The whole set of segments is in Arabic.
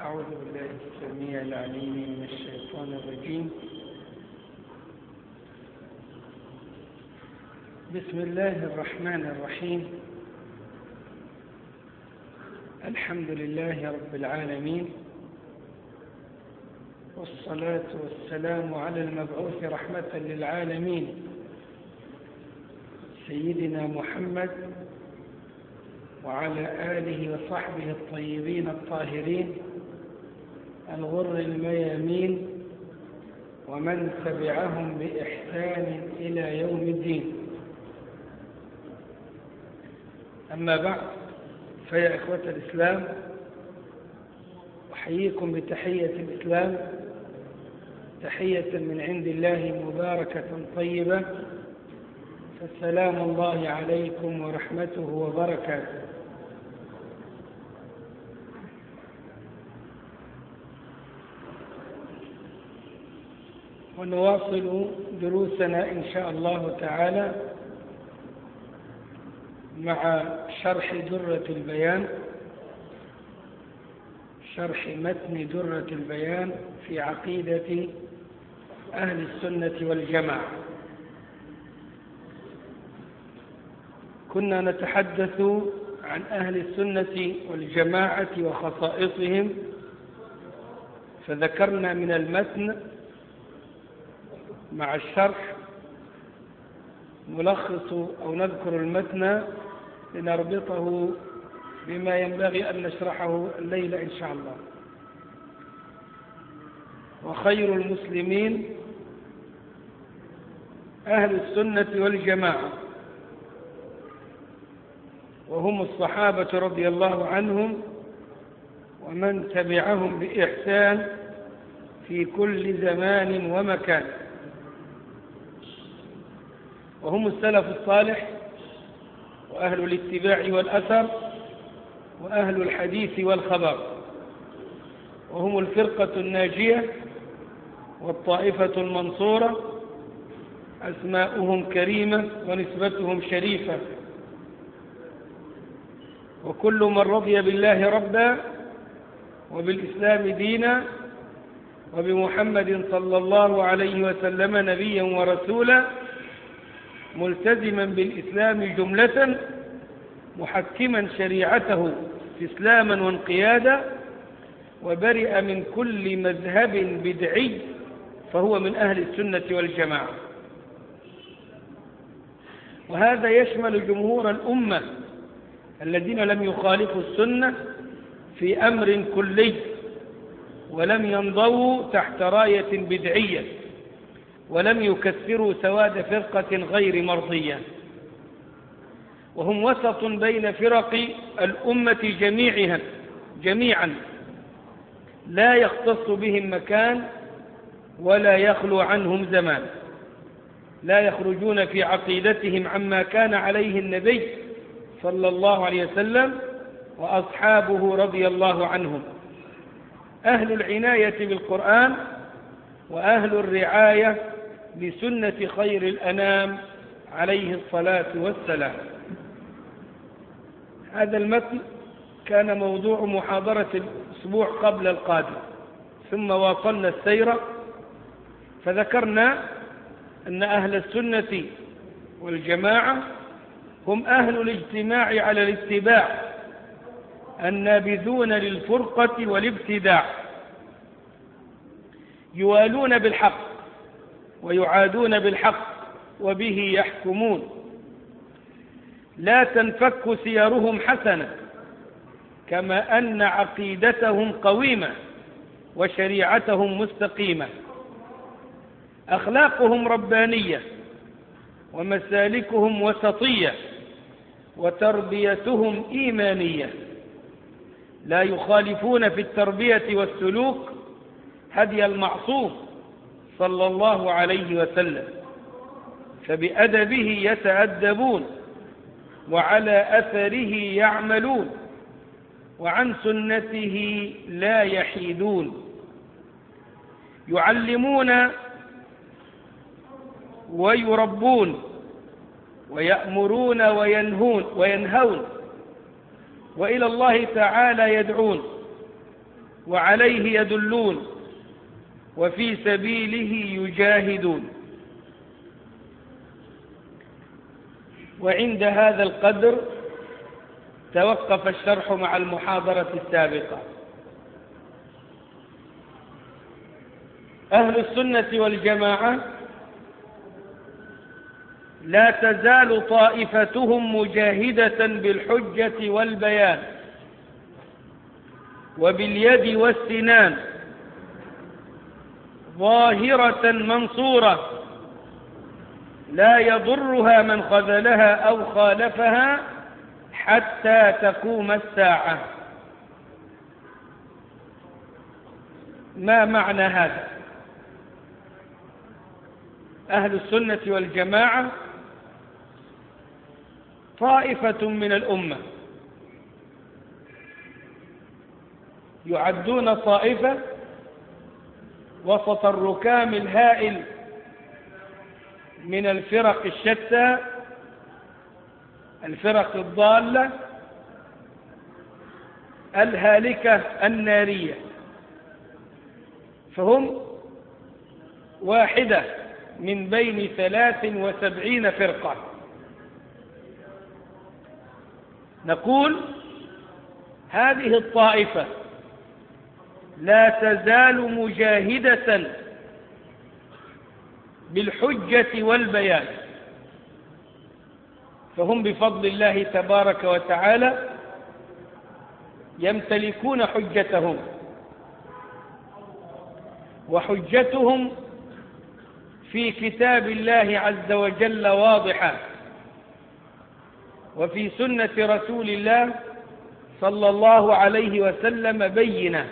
أعوذ بالله السميع العليم من الشيطان الرجيم. بسم الله الرحمن الرحيم. الحمد لله رب العالمين، والصلاة والسلام على المبعوث رحمة للعالمين سيدنا محمد وعلى آله وصحبه الطيبين الطاهرين الغر الميامين ومن تبعهم بإحسان إلى يوم الدين. أما بعد، فيا إخوة الإسلام، أحييكم بتحية الإسلام، تحية من عند الله مباركة طيبة، فالسلام الله عليكم ورحمته وبركاته. ونواصل دروسنا إن شاء الله تعالى مع شرح درة البيان، شرح متن درة البيان في عقيدة أهل السنة والجماعة. كنا نتحدث عن أهل السنة والجماعة وخصائصهم، فذكرنا من المتن مع الشرح نلخص أو نذكر المتن لنربطه بما ينبغي أن نشرحه الليلة إن شاء الله. وخير المسلمين أهل السنة والجماعة، وهم الصحابة رضي الله عنهم ومن تبعهم بإحسان في كل زمان ومكان، وهم السلف الصالح وأهل الاتباع والأثر وأهل الحديث والخبر، وهم الفرقة الناجية والطائفة المنصورة، أسماؤهم كريمة ونسبتهم شريفة. وكل من رضي بالله ربا وبالإسلام دينا وبمحمد صلى الله عليه وسلم نبيا ورسولا، ملتزما بالإسلام جملة، محكما شريعته استسلاما وانقيادا، وبرئ من كل مذهب بدعي، فهو من أهل السنة والجماعة. وهذا يشمل جمهور الأمة الذين لم يخالفوا السنة في أمر كلي، ولم ينضووا تحت راية بدعية، ولم يكثروا سواد فرقة غير مرضية، وهم وسط بين فرق الأمة جميعا لا يختص بهم مكان ولا يخلو عنهم زمان، لا يخرجون في عقيدتهم عما كان عليه النبي صلى الله عليه وسلم وأصحابه رضي الله عنهم، أهل العناية بالقرآن وأهل الرعاية بسنة خير الأنام عليه الصلاة والسلام. هذا المتن كان موضوع محاضرة الأسبوع قبل القادم، ثم واصلنا السير فذكرنا أن أهل السنة والجماعة هم أهل الاجتماع على الاتباع، النابذون للفرقة والابتداع، يوالون بالحق ويعادون بالحق وبه يحكمون، لا تنفك سيرهم حسنة، كما أن عقيدتهم قويمة وشريعتهم مستقيمة، أخلاقهم ربانية ومسالكهم وسطية وتربيتهم إيمانية، لا يخالفون في التربية والسلوك هدي المعصوم صلى الله عليه وسلم، فبأدبه يتأدبون وعلى أثره يعملون وعن سنته لا يحيدون، يعلمون ويربون ويأمرون وينهون وإلى الله تعالى يدعون، وعليه يدلون وفي سبيله يجاهدون. وعند هذا القدر توقف الشرح مع المحاضرة السابقة. أهل السنة والجماعة لا تزال طائفتهم مجاهدة بالحجة والبيان وباليد والسنان ظاهرة منصورة لا يضرها من خذلها أو خالفها حتى تقوم الساعة. ما معنى هذا؟ أهل السنة والجماعة طائفة من الأمة يعدون طائفة وسط الركام الهائل من الفرق الشتى، الفرق الضالة الهالكة النارية، فهم واحدة من بين 73 فرقة. نقول هذه الطائفة لا تزال مجاهدة بالحجة والبيان، فهم بفضل الله تبارك وتعالى يمتلكون حجتهم، وحجتهم في كتاب الله عز وجل واضحة، وفي سنة رسول الله صلى الله عليه وسلم بينة.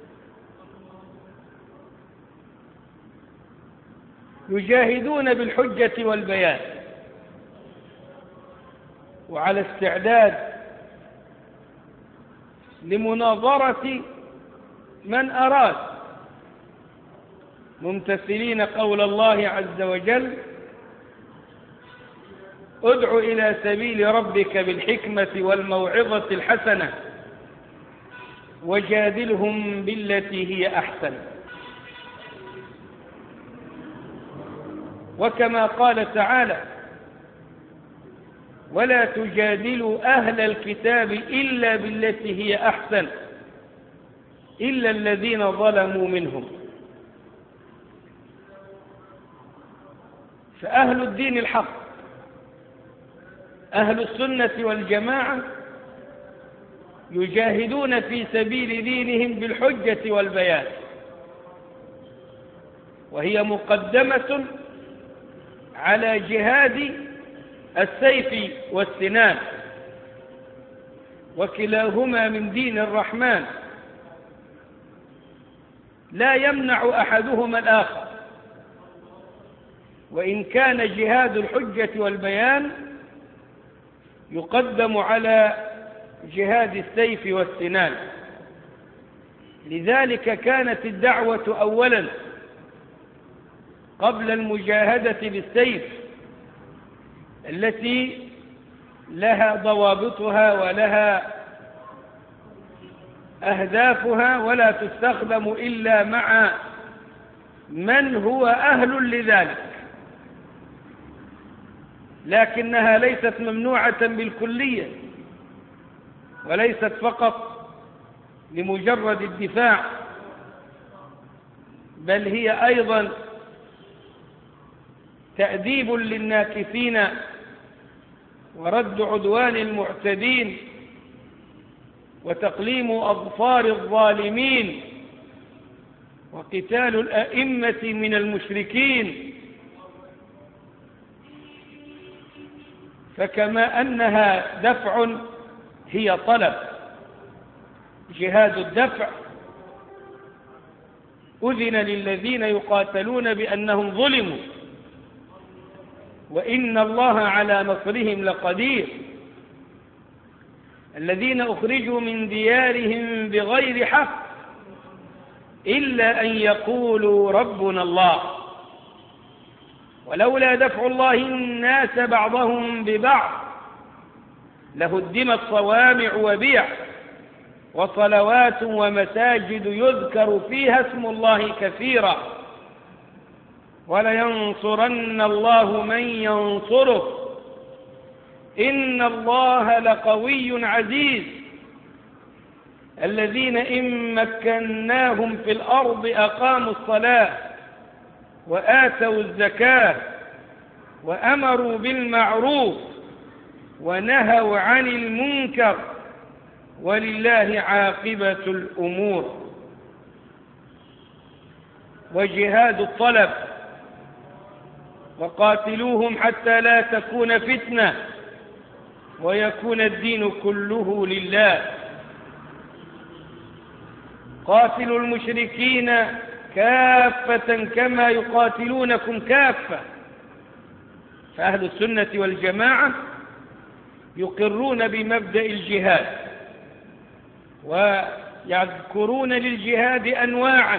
يجاهدون بالحجة والبيان وعلى استعداد لمناظرة من أراد، ممتثلين قول الله عز وجل: ادع إلى سبيل ربك بالحكمة والموعظة الحسنة وجادلهم بالتي هي أحسن. وكما قال تعالى: ولا تجادلوا أهل الكتاب إلا بالتي هي أحسن إلا الذين ظلموا منهم. فأهل الدين الحق أهل السنة والجماعة يجاهدون في سبيل دينهم بالحجة والبيان، وهي مقدمة على جهاد السيف والسنان، وكلاهما من دين الرحمن لا يمنع أحدهما الآخر. وإن كان جهاد الحجة والبيان يقدم على جهاد السيف والسنان، لذلك كانت الدعوة أولا قبل المجاهدة بالسيف التي لها ضوابطها ولها أهدافها، ولا تستخدم إلا مع من هو أهل لذلك، لكنها ليست ممنوعة بالكلية، وليست فقط لمجرد الدفاع، بل هي أيضا تأديب للناكثين ورد عدوان المعتدين وتقليم أظفار الظالمين وقتال الأئمة من المشركين. فكما أنها دفع هي طلب. جهاد الدفع أذن للذين يقاتلون بأنهم ظلموا وإن الله على نصرهم لقدير. الذين أخرجوا من ديارهم بغير حق إلا أن يقولوا ربنا الله ولولا دفع الله الناس بعضهم ببعض لهدمت صوامع وبيع وصلوات ومساجد يذكر فيها اسم الله كثيرا، ولينصرن الله من ينصره إن الله لقوي عزيز. الذين إن مكناهم في الأرض أقاموا الصلاة وآتوا الزكاة وأمروا بالمعروف ونهوا عن المنكر ولله عاقبة الأمور. وجهاد الطلب وقاتلوهم حتى لا تكون فتنة ويكون الدين كله لله. قاتلوا المشركين كافة كما يقاتلونكم كافة. فأهل السنة والجماعة يقرون بمبدأ الجهاد ويذكرون للجهاد أنواعا: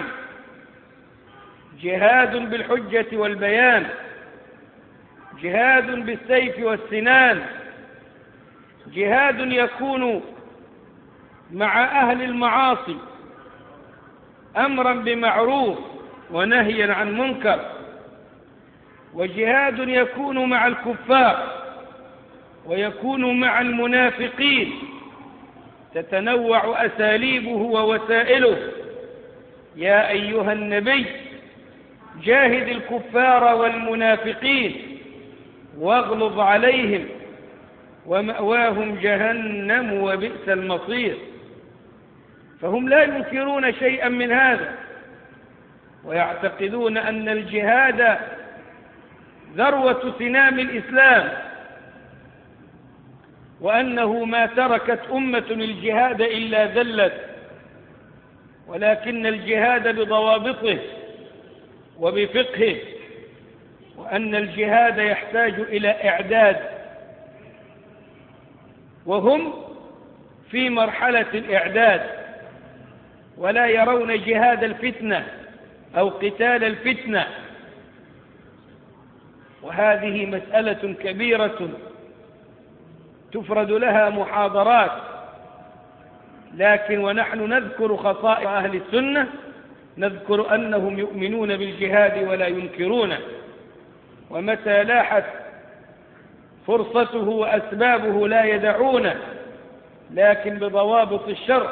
جهاد بالحجة والبيان، جهاد بالسيف والسنان، جهاد يكون مع أهل المعاصي أمرا بمعروف ونهيا عن منكر، وجهاد يكون مع الكفار ويكون مع المنافقين، تتنوع أساليبه ووسائله. يا أيها النبي جاهد الكفار والمنافقين واغلظ عليهم ومأواهم جهنم وبئس المصير. فهم لا ينكرون شيئا من هذا، ويعتقدون أن الجهاد ذروة سنام الإسلام، وأنه ما تركت أمة الجهاد إلا ذلت، ولكن الجهاد بضوابطه وبفقهه، وأن الجهاد يحتاج إلى إعداد، وهم في مرحلة الإعداد ولا يرون جهاد الفتنة أو قتال الفتنة. وهذه مسألة كبيرة تفرد لها محاضرات، لكن ونحن نذكر خصائص أهل السنة نذكر أنهم يؤمنون بالجهاد ولا ينكرونه، ومتى لاحت فرصته وأسبابه لا يدعونه، لكن بضوابط الشرع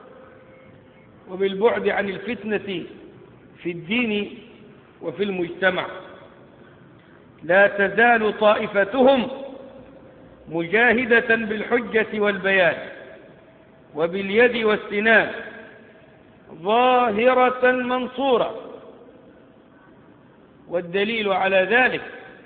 وبالبعد عن الفتنة في الدين وفي المجتمع. لا تزال طائفتهم مجاهدة بالحجة والبيان وباليد والسنان ظاهرة منصورة. والدليل على ذلك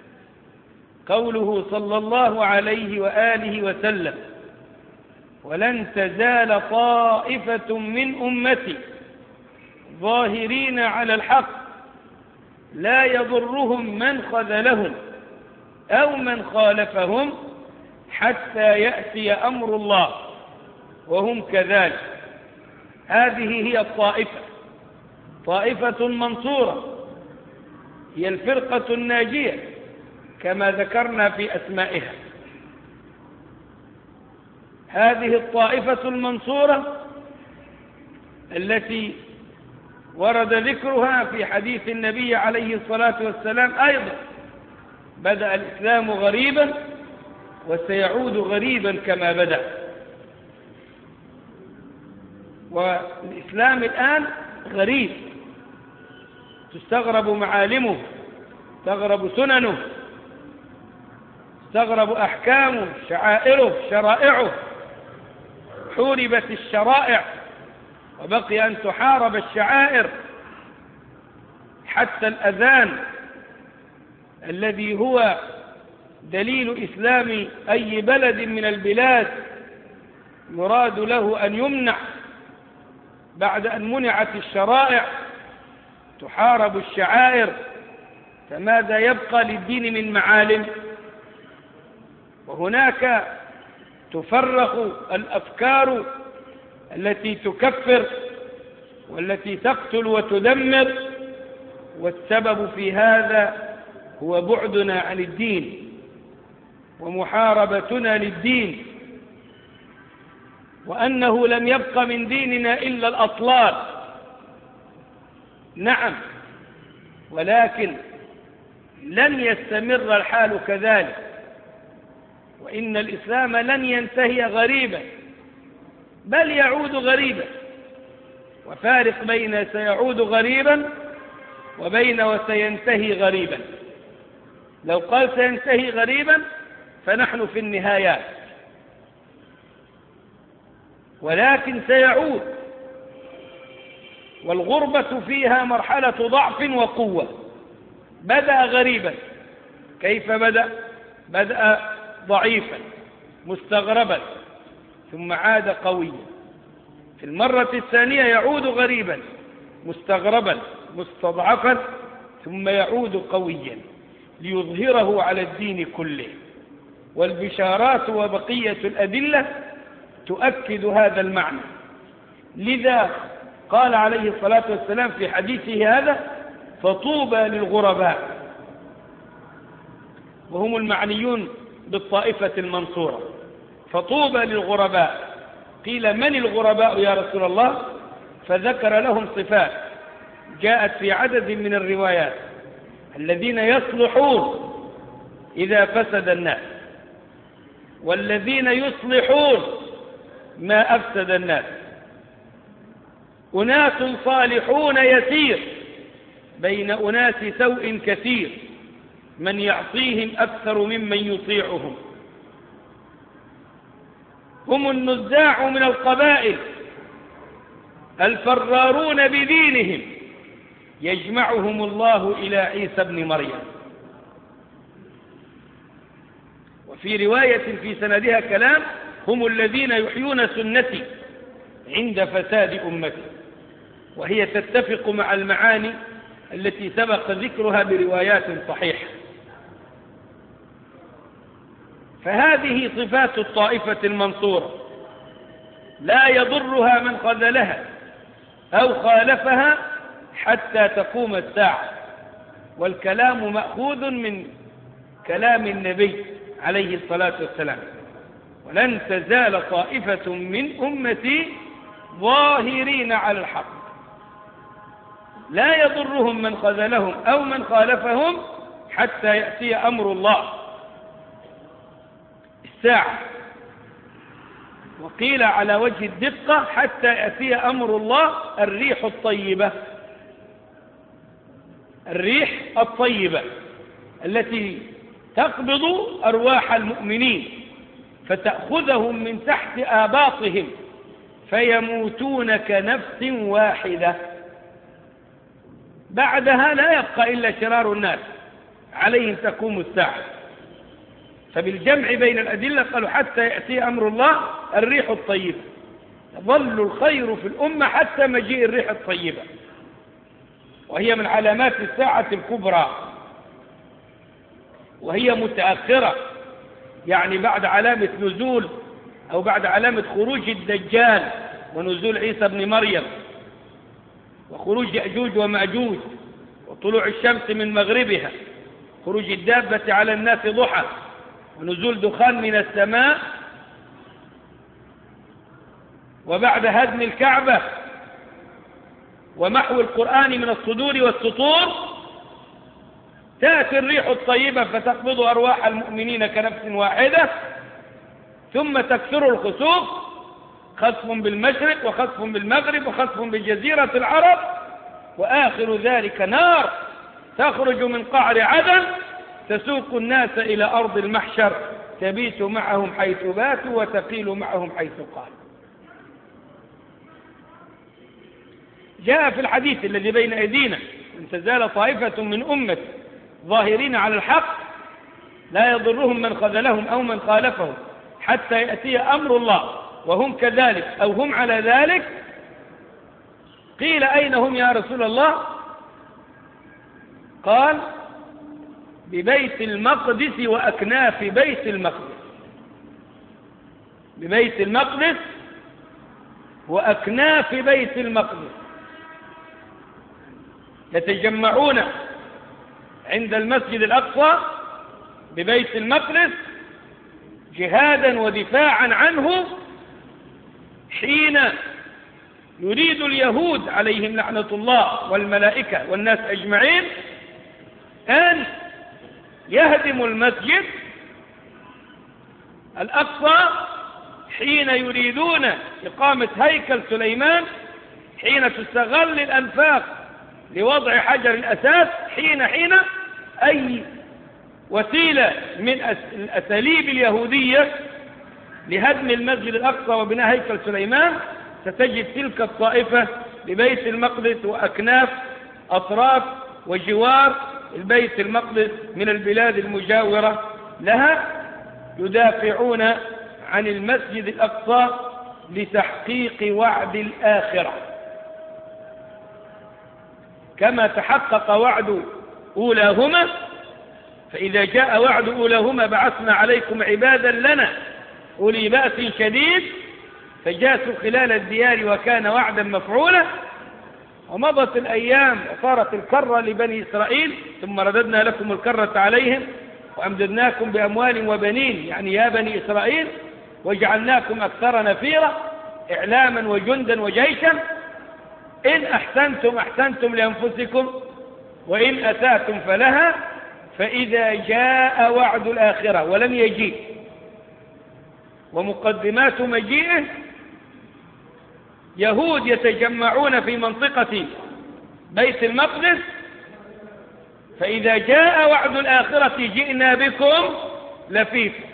قوله صلى الله عليه وآله وسلم: ولن تزال طائفة من أمتي ظاهرين على الحق لا يضرهم من خذلهم أو من خالفهم حتى يأتي أمر الله وهم كذلك. هذه هي الطائفة، طائفة منصورة، هي الفرقة الناجية كما ذكرنا في أسمائها. هذه الطائفة المنصورة التي ورد ذكرها في حديث النبي عليه الصلاة والسلام أيضا: بدأ الإسلام غريبا وسيعود غريبا كما بدأ. والإسلام الآن غريب، تستغرب معالمه، تستغرب سننه، تستغرب أحكامه، شعائره، شرائعه. حوربت الشرائع وبقي أن تحارب الشعائر، حتى الأذان الذي هو دليل إسلام أي بلد من البلاد يراد له أن يمنع بعد أن منعت الشرائع. تحارب الشعائر، فماذا يبقى للدين من معالم؟ وهناك تفرخ الأفكار التي تكفر والتي تقتل وتدمر، والسبب في هذا هو بعدنا عن الدين ومحاربتنا للدين. وأنه لم يبق من ديننا إلا الأطلال. نعم، ولكن لن يستمر الحال كذلك، وإن الإسلام لن ينتهي غريبا بل يعود غريبا. وفارق بين سيعود غريبا وبين وسينتهي غريبا. لو قال سينتهي غريبا فنحن في النهايات، ولكن سيعود، والغربة فيها مرحلة ضعف وقوة. بدأ غريبا. كيف بدأ؟ بدأ ضعيفا مستغربا ثم عاد قويا. في المرة الثانية يعود غريبا مستغربا مستضعفا ثم يعود قويا ليظهره على الدين كله. والبشارات وبقية الأدلة تؤكد هذا المعنى. لذا قال عليه الصلاة والسلام في حديثه هذا: فطوبى للغرباء، وهم المعنيون بالطائفة المنصورة. فطوبى للغرباء. قيل: من الغرباء يا رسول الله؟ فذكر لهم صفات جاءت في عدد من الروايات: الذين يصلحون إذا فسد الناس، والذين يصلحون ما أفسد الناس، أناس صالحون يسير بين أناس سوء كثير، من يعصيهم أكثر ممن يطيعهم، هم النزاع من القبائل الفرارون بدينهم، يجمعهم الله إلى عيسى ابن مريم. وفي رواية في سندها كلام: هم الذين يحيون سنتي عند فساد أمتي. وهي تتفق مع المعاني التي سبق ذكرها بروايات صحيحة. فهذه صفات الطائفة المنصورة، لا يضرها من خذلها أو خالفها حتى تقوم الساعة. والكلام مأخوذ من كلام النبي عليه الصلاة والسلام: ولن تزال طائفة من أمتي ظاهرين على الحق لا يضرهم من خذلهم أو من خالفهم حتى يأتي أمر الله. الساعة. وقيل على وجه الدقة: حتى يأتي أمر الله. الريح الطيبة، الريح الطيبة التي تقبض أرواح المؤمنين فتأخذهم من تحت آباطهم فيموتون كنفس واحدة. بعدها لا يبقى إلا شرار الناس، عليهم تقوم الساعة. فبالجمع بين الأدلة قالوا: حتى يأتي أمر الله. الريح الطيبة، يظل الخير في الأمة حتى مجيء الريح الطيبة، وهي من علامات الساعة الكبرى، وهي متأخرة، يعني بعد علامة نزول أو بعد علامة خروج الدجال ونزول عيسى ابن مريم وخروج يأجوج ومأجوج وطلوع الشمس من مغربها، خروج الدابة على الناس ضحى، ونزول دخان من السماء، وبعد هدم الكعبة ومحو القرآن من الصدور والسطور تأتي الريح الطيبة فتقبض أرواح المؤمنين كنفس واحدة، ثم تكثر الخسوف، خسف بالمشرق وخسف بالمغرب وخسف بجزيرة العرب، وآخر ذلك نار تخرج من قعر عدن تسوق الناس إلى أرض المحشر، تبيت معهم حيث باتوا وتقيل معهم حيث قالوا. جاء في الحديث الذي بين أيدينا: إن تزال طائفة من أمة ظاهرين على الحق لا يضرهم من خذلهم أو من خالفهم حتى يأتي أمر الله وهم كذلك أو هم على ذلك. قيل: أين هم يا رسول الله؟ قال: ببيت المقدس وأكناف بيت المقدس. ببيت المقدس وأكناف بيت المقدس، يتجمعون عند المسجد الأقصى ببيت المقدس جهادا ودفاعا عنه حين يريد اليهود عليهم لعنة الله والملائكة والناس أجمعين أن يهدموا المسجد الأقصى، حين يريدون إقامة هيكل سليمان، حين تستغل الأنفاق لوضع حجر الأساس، حين أي وسيلة من الأساليب اليهودية لهدم المسجد الأقصى وبناء هيكل سليمان، ستجد تلك الطائفة ببيت المقدس وأكناف أطراف وجوار البيت المقدس من البلاد المجاورة لها يدافعون عن المسجد الأقصى لتحقيق وعد الآخرة، كما تحقق وعد أولاهما. فإذا جاء وعد أولاهما بعثنا عليكم عبادا لنا أولي بأس شديد فجاسوا خلال الديار وكان وعدا مفعولا. ومضت الأيام وصارت الكرة لبني إسرائيل، ثم رددنا لكم الكرة عليهم وأمددناكم بأموال وبنين، يعني يا بني إسرائيل، وجعلناكم أكثر نفيرا إعلاما وجندا وجيشا. إن أحسنتم أحسنتم لأنفسكم وإن أسأتم فلها. فإذا جاء وعد الآخرة ولم يجيء، ومقدمات مجيئه يهود يتجمعون في منطقة بيت المقدس، فإذا جاء وعد الآخرة جئنا بكم لفيفا.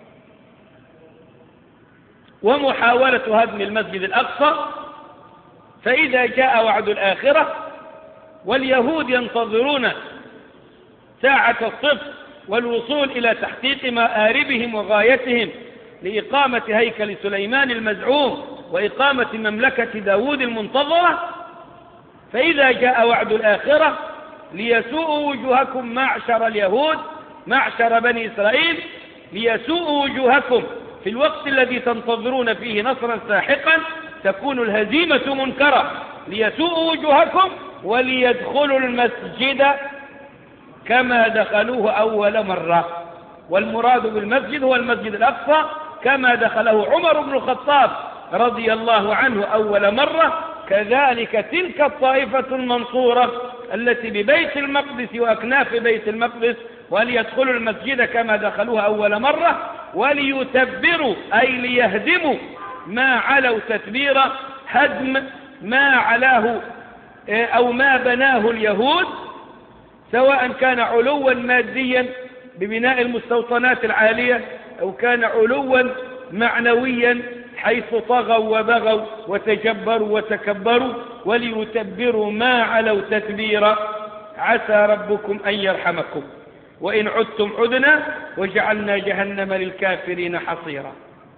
ومحاولة هدم المسجد الأقصى، فإذا جاء وعد الآخرة واليهود ينتظرون ساعة الصفر والوصول إلى تحقيق مآربهم وغايتهم لإقامة هيكل سليمان المزعوم وإقامة مملكة داود المنتظرة، فإذا جاء وعد الآخرة ليسوءوا وجوهكم معشر اليهود معشر بني إسرائيل، ليسوءوا وجوهكم في الوقت الذي تنتظرون فيه نصرا ساحقا تكون الهزيمة منكرة، ليسوءوا وجوهكم وليدخلوا المسجد كما دخلوه أول مرة. والمراد بالمسجد هو المسجد الأقصى كما دخله عمر بن الخطاب رضي الله عنه أول مرة، كذلك تلك الطائفة المنصورة التي ببيت المقدس وأكناف بيت المقدس، وليدخلوا المسجد كما دخلوه أول مرة، وليتبروا أي ليهدموا ما علوا تتبيرا، هدم ما علاه أو ما بناه اليهود، سواء كان علوا ماديا ببناء المستوطنات العالية أو كان علوا معنويا حيث طغوا وبغوا وتجبروا وتكبروا، وليتبروا ما علوا تتبيرا، عسى ربكم أن يرحمكم وإن عدتم عدنا وجعلنا جهنم للكافرين حصيرا.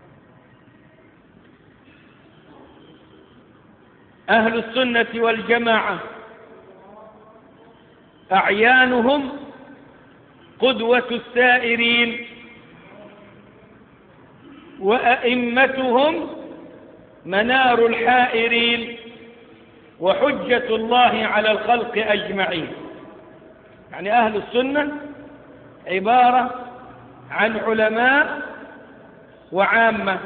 أهل السنة والجماعة أعيانهم قدوة السائرين، وأئمتهم منار الحائرين، وحجة الله على الخلق أجمعين. يعني أهل السنة عبارة عن علماء وعامة.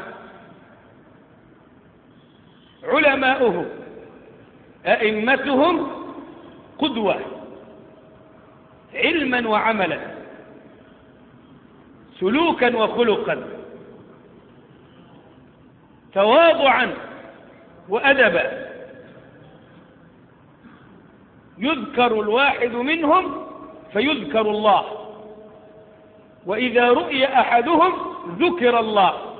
علماؤهم أئمتهم قدوة علما وعملا، سلوكا وخلقا، تواضعا وأدبا. يذكر الواحد منهم فيذكر الله، وإذا رؤي أحدهم ذكر الله.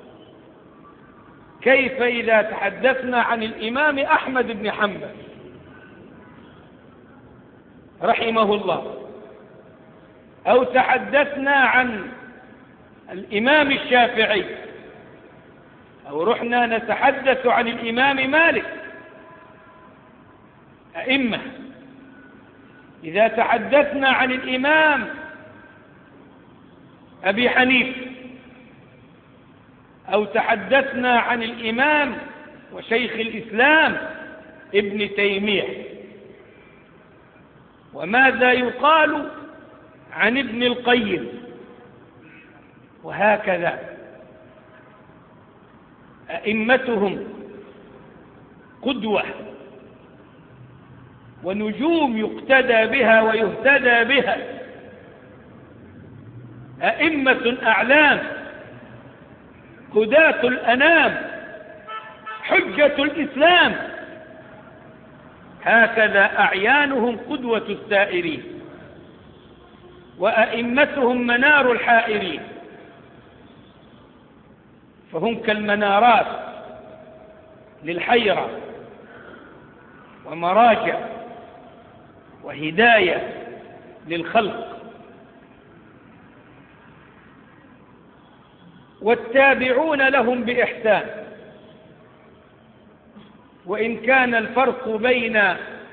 كيف إذا تحدثنا عن الإمام أحمد بن حنبل رحمه الله، أو تحدثنا عن الإمام الشافعي، أو رحنا نتحدث عن الإمام مالك، أئمة. إذا تحدثنا عن الإمام أبي حنيفة، أو تحدثنا عن الإمام وشيخ الإسلام ابن تيمية، وماذا يقال عن ابن القيم، وهكذا. أئمتهم قدوة ونجوم يقتدى بها ويهتدى بها، أئمة أعلام هداة الأنام حجة الإسلام، هكذا أعيانهم قدوة السائرين وأئمتهم منار الحائرين، فهم كالمنارات للحيرة ومراجع وهداية للخلق. والتابعون لهم بإحسان، وإن كان الفرق بين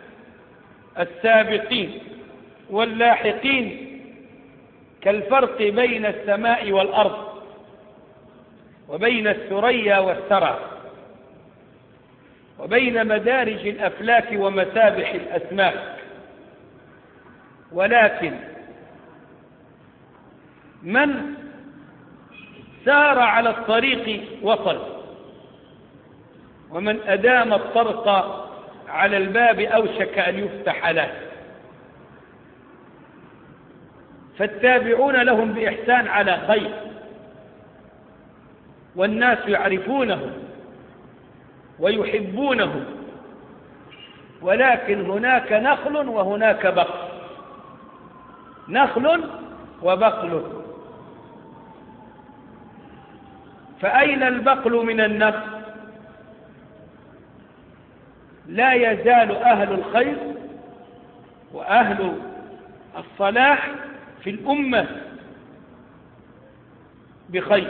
السابقين واللاحقين كالفرق بين السماء والأرض وبين الثريا والثرى وبين مدارج الأفلاك ومسابح الأسماك، ولكن من سار على الطريق وصل، ومن أدام الطرق على الباب أوشك أن يفتح له. فالتابعون لهم بإحسان على خير، والناس يعرفونهم ويحبونهم، ولكن هناك نخل وهناك بقل، نخل وبقل. فأين البقل من النخل؟ لا يزال أهل الخير وأهل الصلاح في الأمة بخير،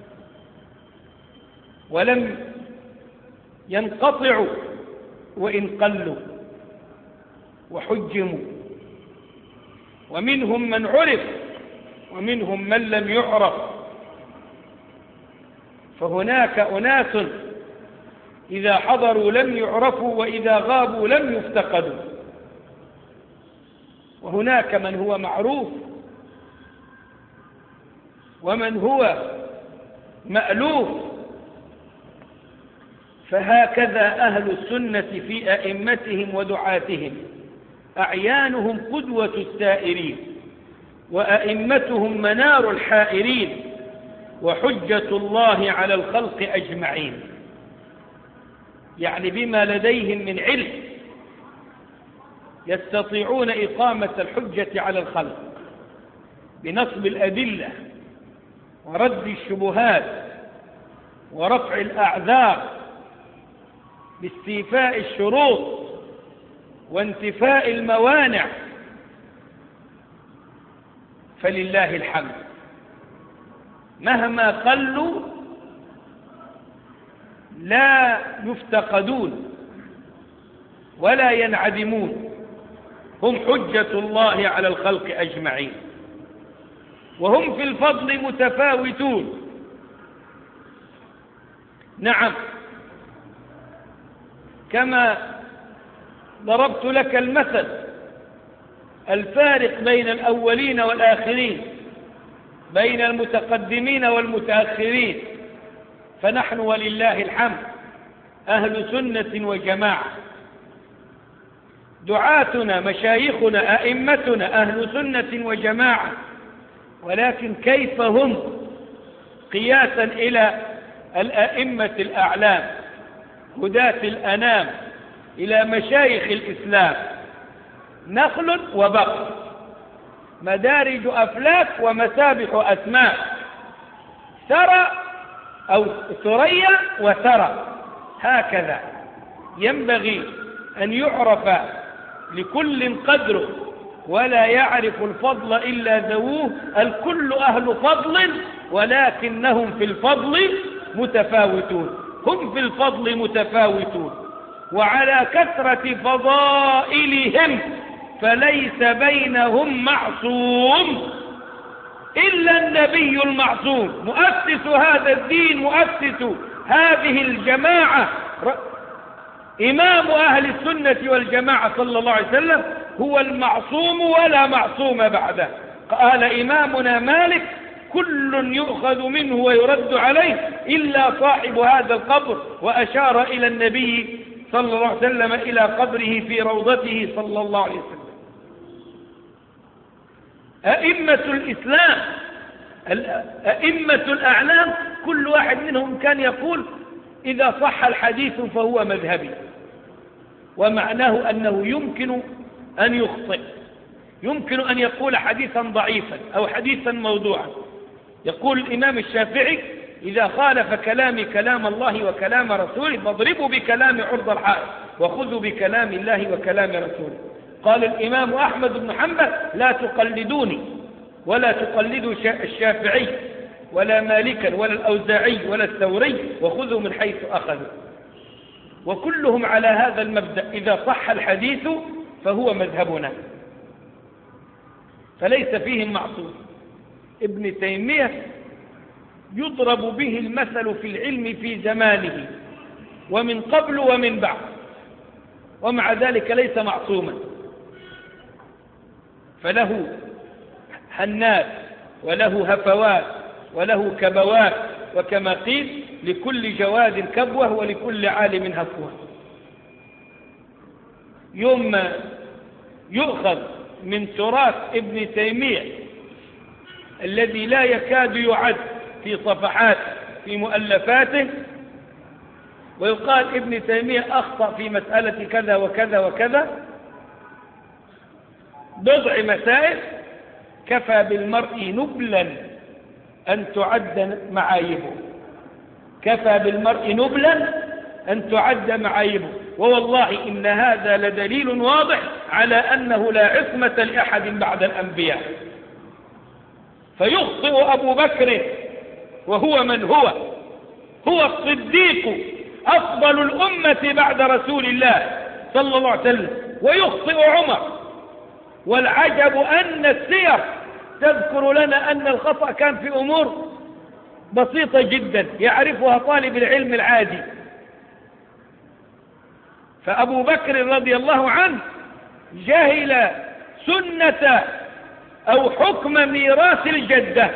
ولم ينقطعوا وإن قلوا وحجموا، ومنهم من عرف ومنهم من لم يعرف. فهناك أناس إذا حضروا لم يعرفوا وإذا غابوا لم يفتقدوا، وهناك من هو معروف ومن هو مألوف. فهكذا أهل السنة في أئمتهم ودعاتهم، أعيانهم قدوة السائرين وأئمتهم منار الحائرين وحجة الله على الخلق أجمعين، يعني بما لديهم من علم يستطيعون إقامة الحجة على الخلق بنصب الأدلة ورد الشبهات ورفع الأعذار باستيفاء الشروط وانتفاء الموانع. فلله الحمد، مهما قلوا لا يفتقدون ولا ينعدمون، هم حجة الله على الخلق أجمعين، وهم في الفضل متفاوتون. نعم، كما ضربت لك المثل، الفارق بين الأولين والآخرين، بين المتقدمين والمتأخرين، فنحن ولله الحمد أهل سنة وجماعة، دعاتنا مشايخنا أئمتنا أهل سنة وجماعة، ولكن كيف هم قياسا إلى الأئمة الأعلام هداة الأنام، إلى مشايخ الإسلام؟ نخل وبقل، مدارج أفلاك ومسابح أسماء، ثرى أو ثريا وثرى. هكذا ينبغي أن يعرف لكل قدره، ولا يعرف الفضل إلا ذووه. الكل أهل فضل ولكنهم في الفضل متفاوتون، هم في الفضل متفاوتون، وعلى كثرة فضائلهم فليس بينهم معصوم إلا النبي المعصوم، مؤسس هذا الدين، مؤسس هذه الجماعة، إمام أهل السنة والجماعة صلى الله عليه وسلم هو المعصوم ولا معصوم بعده. قال إمامنا مالك: كل يؤخذ منه ويرد عليه إلا صاحب هذا القبر، وأشار إلى النبي صلى الله عليه وسلم إلى قبره في روضته صلى الله عليه وسلم. أئمة الإسلام أئمة الأعلام كل واحد منهم كان يقول إذا صح الحديث فهو مذهبي، ومعناه أنه يمكن أن يخطئ، يمكن أن يقول حديثا ضعيفا أو حديثا موضوعا. يقول الإمام الشافعي إذا خالف كلامي كلام الله وكلام رسوله فاضربوا بكلام عرض الحائط وخذوا بكلام الله وكلام رسوله. قال الإمام أحمد بن حنبل لا تقلدوني ولا تقلدوا الشافعي ولا مالكا ولا الأوزاعي ولا الثوري، وخذوا من حيث أخذوا. وكلهم على هذا المبدأ، إذا صح الحديث فهو مذهبنا، فليس فيهم معصوم. ابن تيمية يضرب به المثل في العلم في زمانه ومن قبل ومن بعد، ومع ذلك ليس معصوما، فله هنات وله هفوات وله كبوات، وكما قيل لكل جواد كبوة ولكل عالم هفوة. يوم ما يؤخذ من تراث ابن تيمية الذي لا يكاد يعد في صفحات في مؤلفاته، ويقال ابن تيمية أخطأ في مسألة كذا وكذا وكذا، بضع مسائل، كفى بالمرء نبلا أن تعد معايبه، كفى بالمرء نبلا أن تعد معايبه. ووالله إن هذا لدليل واضح على أنه لا عصمة لأحد بعد الأنبياء. فيخطئ أبو بكر وهو من هو الصديق أفضل الأمة بعد رسول الله صلى الله عليه وسلم، ويخطئ عمر. والعجب أن السير تذكر لنا أن الخطأ كان في أمور بسيطة جدا يعرفها طالب العلم العادي. فأبو بكر رضي الله عنه جهل سنة أو حكم ميراث الجدة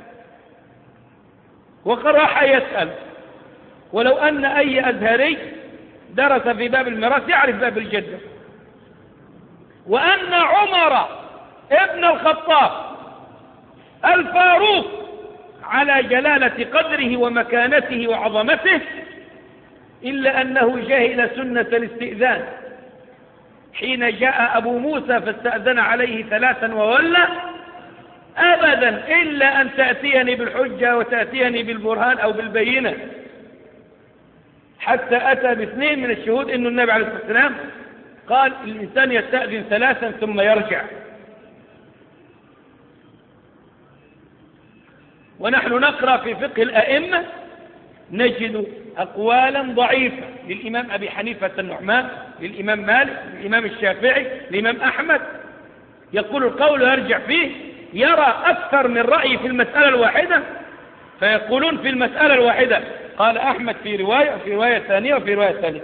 وراح يسأل، ولو أن أي أزهري درس في باب الميراث يعرف باب الجدة. وأن عمر ابن الخطاب الفاروق على جلالة قدره ومكانته وعظمته، إلا أنه جهل سنة الاستئذان حين جاء أبو موسى فاستأذن عليه 3 وولى، أبدا إلا أن تأتيني بالحجة وتأتيني بالبرهان أو بالبينة، حتى أتى ب2 من الشهود إنه النبي عليه الصلاة والسلام قال الإنسان يستأذن 3 ثم يرجع. ونحن نقرأ في فقه الأئمة نجد أقوالا ضعيفة للإمام أبي حنيفة النعمان، للإمام مالك، للإمام الشافعي، للإمام أحمد، يقول القول يرجع فيه، يرى أكثر من رأي في المسألة الواحدة، فيقولون في المسألة الواحدة قال أحمد في رواية وفي رواية ثانية وفي رواية ثالثة.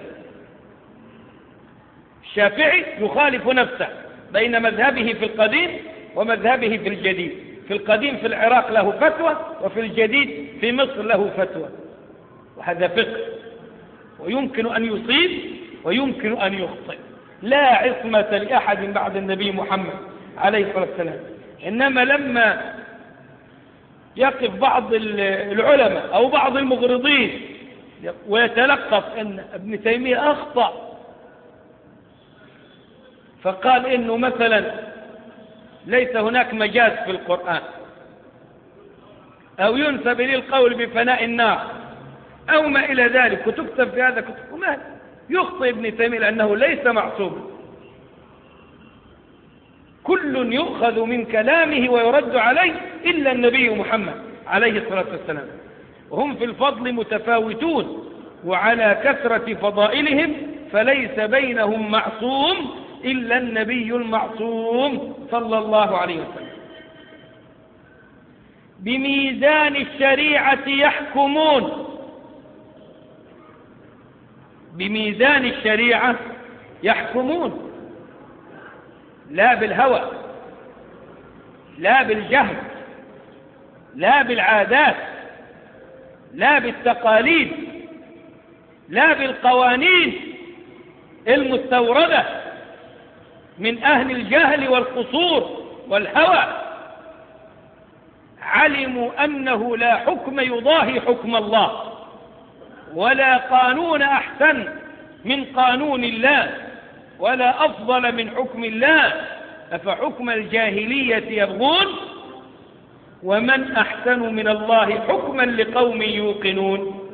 الشافعي يخالف نفسه بين مذهبه في القديم ومذهبه في الجديد. في القديم في العراق له فتوى، وفي الجديد في مصر له فتوى، وهذا فقه، ويمكن أن يصيب ويمكن أن يخطئ. لا عصمة لأحد بعد النبي محمد عليه الصلاة والسلام. إنما لما يقف بعض العلماء أو بعض المغرضين ويتلقف أن ابن تيمية أخطأ، فقال إنه مثلا ليس هناك مجاز في القرآن، أو ينسب لي القول بفناء النار أو ما إلى ذلك، وتكتب في هذا كتب، وما يخطئ ابن تيمية لأنه ليس معصوما. كل يؤخذ من كلامه ويرد عليه إلا النبي محمد عليه الصلاة والسلام. وهم في الفضل متفاوتون، وعلى كثرة فضائلهم فليس بينهم معصوم إلا النبي المعصوم صلى الله عليه وسلم. بميزان الشريعة يحكمون، بميزان الشريعة يحكمون، لا بالهوى، لا بالجهل، لا بالعادات، لا بالتقاليد، لا بالقوانين المستوردة من أهل الجهل والقصور والهوى. علموا أنه لا حكم يضاهي حكم الله، ولا قانون أحسن من قانون الله، ولا أفضل من حكم الله. أفحكم الجاهلية يبغون ومن أحسن من الله حكما لقوم يوقنون.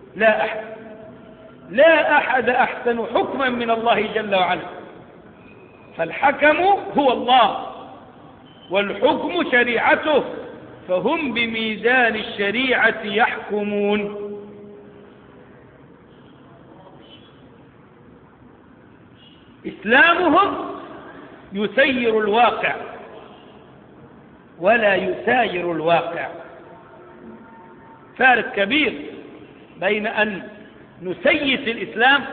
لا أحد أحسن حكما من الله جل وعلا. فالحكم هو الله، والحكم شريعته، فهم بميزان الشريعة يحكمون. إسلامهم يسير الواقع ولا يساير الواقع. فارق كبير بين أن نسيس الإسلام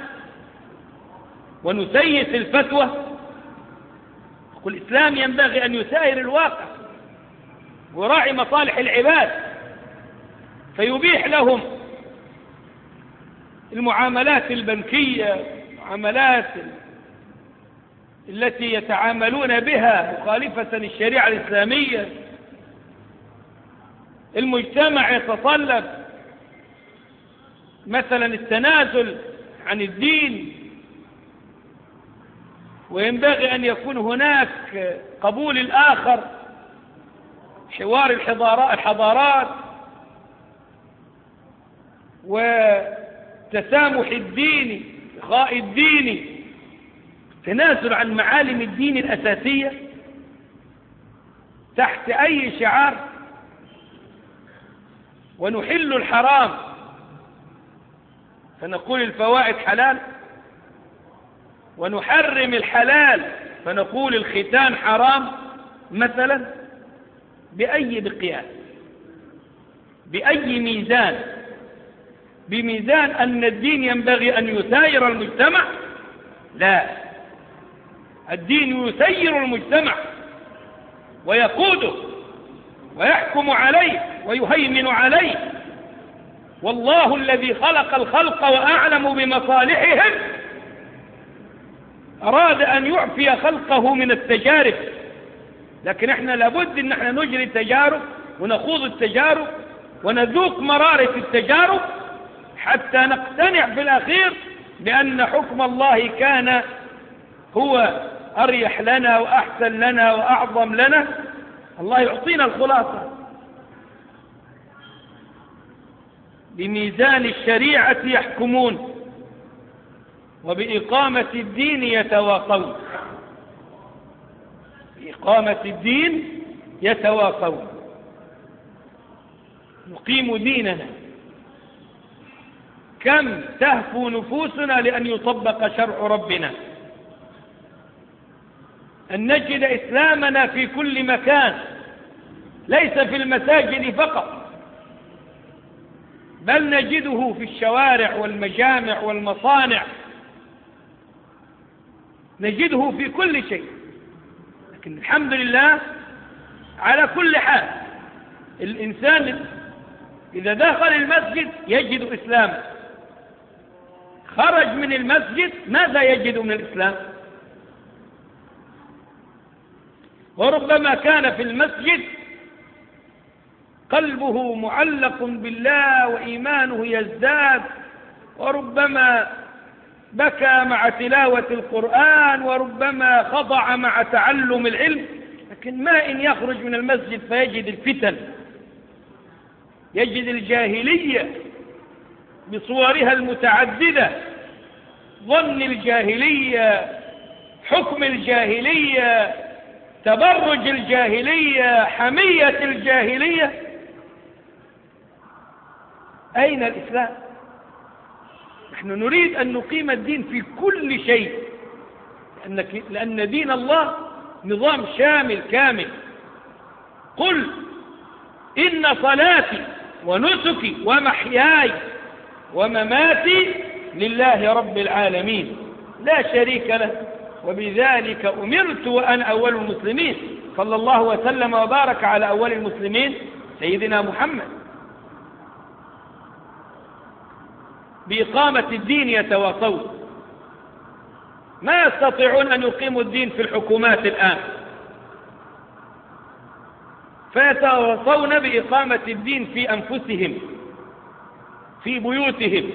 ونسيس الفتوى. الإسلام ينبغي أن يساير الواقع وراعي مصالح العباد، فيبيح لهم المعاملات البنكية، المعاملات التي يتعاملون بها مخالفة للشريعة الإسلامية. المجتمع يتطلب مثلا التنازل عن الدين، وينبغي أن يكون هناك قبول الآخر، حوار الحضارات، وتسامح الديني، إخاء الديني، تنازل عن معالم الدين الأساسية تحت أي شعار. ونحل الحرام فنقول الفوائد حلال، ونحرم الحلال فنقول الختان حرام مثلا. بأي بقياس؟ بأي ميزان؟ بميزان أن الدين ينبغي أن يساير المجتمع؟ لا، الدين يسير المجتمع ويقوده ويحكم عليه ويهيمن عليه. والله الذي خلق الخلق وأعلم بمصالحهم أراد أن يعفي خلقه من التجارب، لكن احنا لابد ان احنا نجري التجارب ونخوض التجارب ونذوق مرارة التجارب حتى نقتنع في الأخير بأن حكم الله كان هو أريح لنا وأحسن لنا وأعظم لنا. الله يعطينا الخلاصة. بميزان الشريعة يحكمون وبإقامة الدين يتواصون. بإقامة الدين يتواصون. نقيم ديننا. كم تهفو نفوسنا لأن يطبق شرع ربنا، أن نجد إسلامنا في كل مكان، ليس في المساجد فقط، بل نجده في الشوارع والمجامع والمصانع، نجده في كل شيء. لكن الحمد لله على كل حال الإنسان إذا دخل المسجد يجد إسلام، خرج من المسجد ماذا يجد من الإسلام؟ وربما كان في المسجد قلبه معلق بالله وإيمانه يزداد، وربما بكى مع تلاوة القرآن، وربما خضع مع تعلم العلم. لكن ما إن يخرج من المسجد فيجد الفتن، يجد الجاهلية بصورها المتعددة، ظن الجاهلية، حكم الجاهلية، تبرج الجاهلية، حمية الجاهلية. أين الإسلام؟ نحن نريد أن نقيم الدين في كل شيء، لأن دين الله نظام شامل كامل. قل إن صلاتي ونسكي ومحياي ومماتي لله رب العالمين لا شريك له وبذلك أمرت وأنا أول المسلمين. صلى الله وسلم وبارك على أول المسلمين سيدنا محمد. بإقامة الدين يتواصون، ما يستطيعون أن يقيموا الدين في الحكومات الآن، فيتواصون بإقامة الدين في أنفسهم في بيوتهم،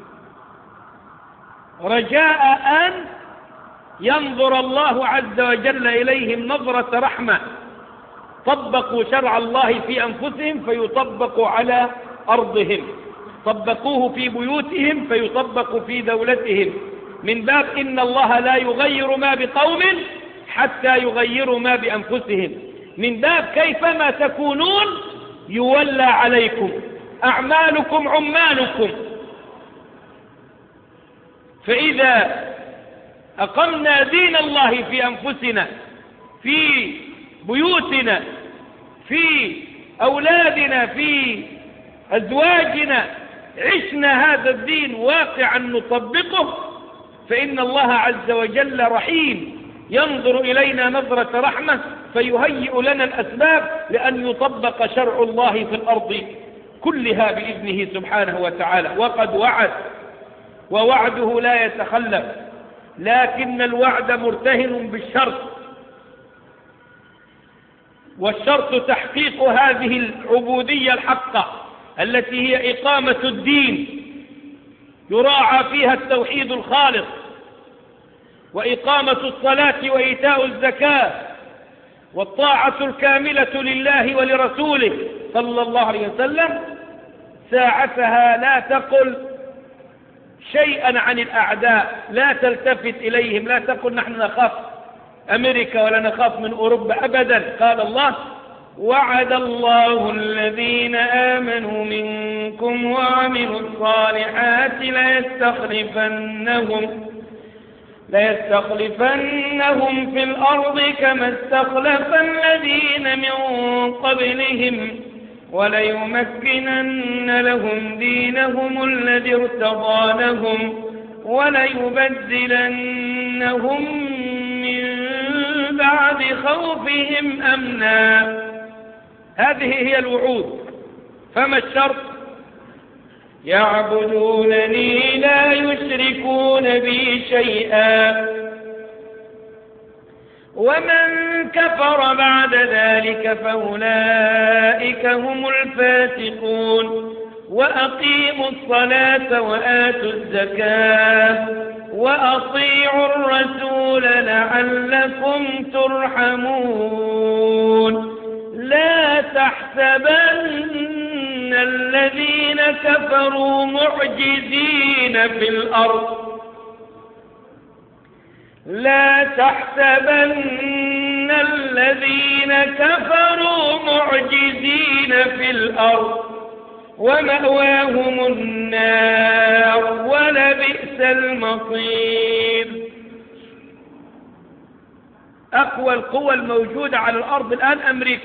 رجاء أن ينظر الله عز وجل إليهم نظرة رحمة. طبقوا شرع الله في أنفسهم فيطبق على أرضهم، طبقوه في بيوتهم فيطبق في دولتهم، من باب إن الله لا يغير ما بقوم حتى يغيروا ما بأنفسهم، من باب كيفما تكونون يولى عليكم، أعمالكم عمالكم. فإذا أقمنا دين الله في أنفسنا، في بيوتنا، في أولادنا، في أزواجنا، عشنا هذا الدين واقعا نطبقه، فإن الله عز وجل رحيم، ينظر إلينا نظرة رحمة فيهيئ لنا الأسباب لأن يطبق شرع الله في الأرض كلها بإذنه سبحانه وتعالى. وقد وعد ووعده لا يتخلف، لكن الوعد مرتهن بالشرط، والشرط تحقيق هذه العبودية الحقة التي هي إقامة الدين يراعى فيها التوحيد الخالص، وإقامة الصلاة وإيتاء الزكاة والطاعة الكاملة لله ولرسوله صلى الله عليه وسلم. ساعتها لا تقل شيئا عن الأعداء، لا تلتفت إليهم، لا تقل نحن نخاف أمريكا ولا نخاف من أوروبا أبدا. قال الله: وعد الله الذين آمنوا منكم وعملوا الصالحات ليستخلفنهم في الأرض كما استخلف الذين من قبلهم وليمكنن لهم دينهم الذي ارتضى لهم وليبدلنهم من بعد خوفهم أمنا. هذه هي الوعود. فما الشرط؟ يعبدونني لا يشركون بي شيئا، ومن كفر بعد ذلك فأولئك هم الفاسقون. وأقيموا الصلاة وآتوا الزكاة وأطيعوا الرسول لعلكم ترحمون. لا تحسبن الذين كفروا معجزين في الأرض، لا تحسبن الذين كفروا معجزين في الأرض ومأواهم النار ولبئس المصير. أقوى القوى الموجودة على الأرض الآن أمريكا.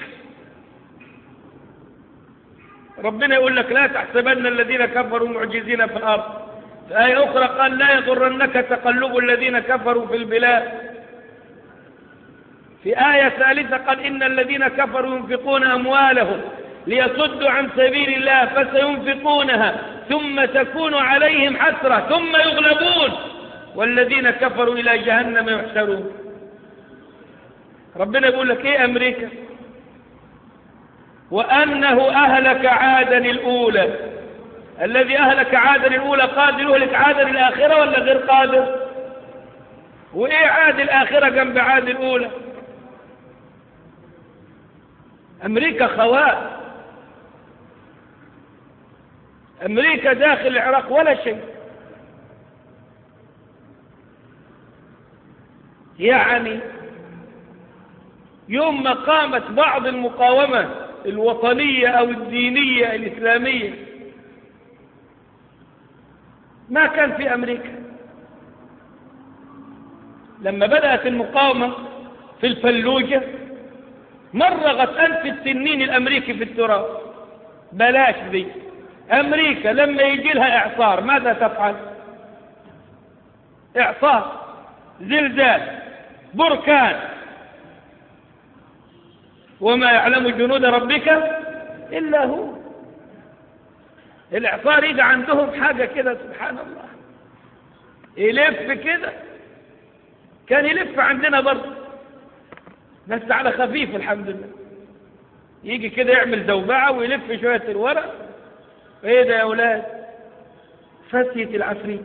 ربنا يقول لك لا تحسبن الذين كفروا معجزين في الأرض. في آية أخرى قال لا يغرنك تقلب الذين كفروا في البلاد. في آية ثالثة قال إن الذين كفروا ينفقون أموالهم ليصدوا عن سبيل الله فسينفقونها ثم تكون عليهم حسرة ثم يغلبون والذين كفروا إلى جهنم يحشرون. ربنا يقول لك إيه أمريكا؟ وأنه أهلك عادا الأولى. الذي أهلك عادا الأولى قادر يهلك عادا الآخرة ولا غير قادر؟ وإيه عاد الآخرة جنب عاد الأولى؟ أمريكا خواء. أمريكا داخل العراق ولا شيء. يعني يوم ما قامت بعض المقاومة الوطنية أو الدينية الإسلامية ما كان في أمريكا. لما بدأت المقاومة في الفلوجة مرغت أنف التنين الأمريكي في التراب. بلاش ذي. أمريكا لما يجي لها إعصار ماذا تفعل؟ إعصار، زلزال، بركان، وما يعلم جنود ربك إلا هو. الإعصار يجي عندهم حاجة كده سبحان الله، يلف كده، كان يلف عندنا برضه بس على خفيف الحمد لله. يجي كده يعمل زوبعة ويلف شوية الورق. ايه ده يا أولاد؟ فاسية العفريت.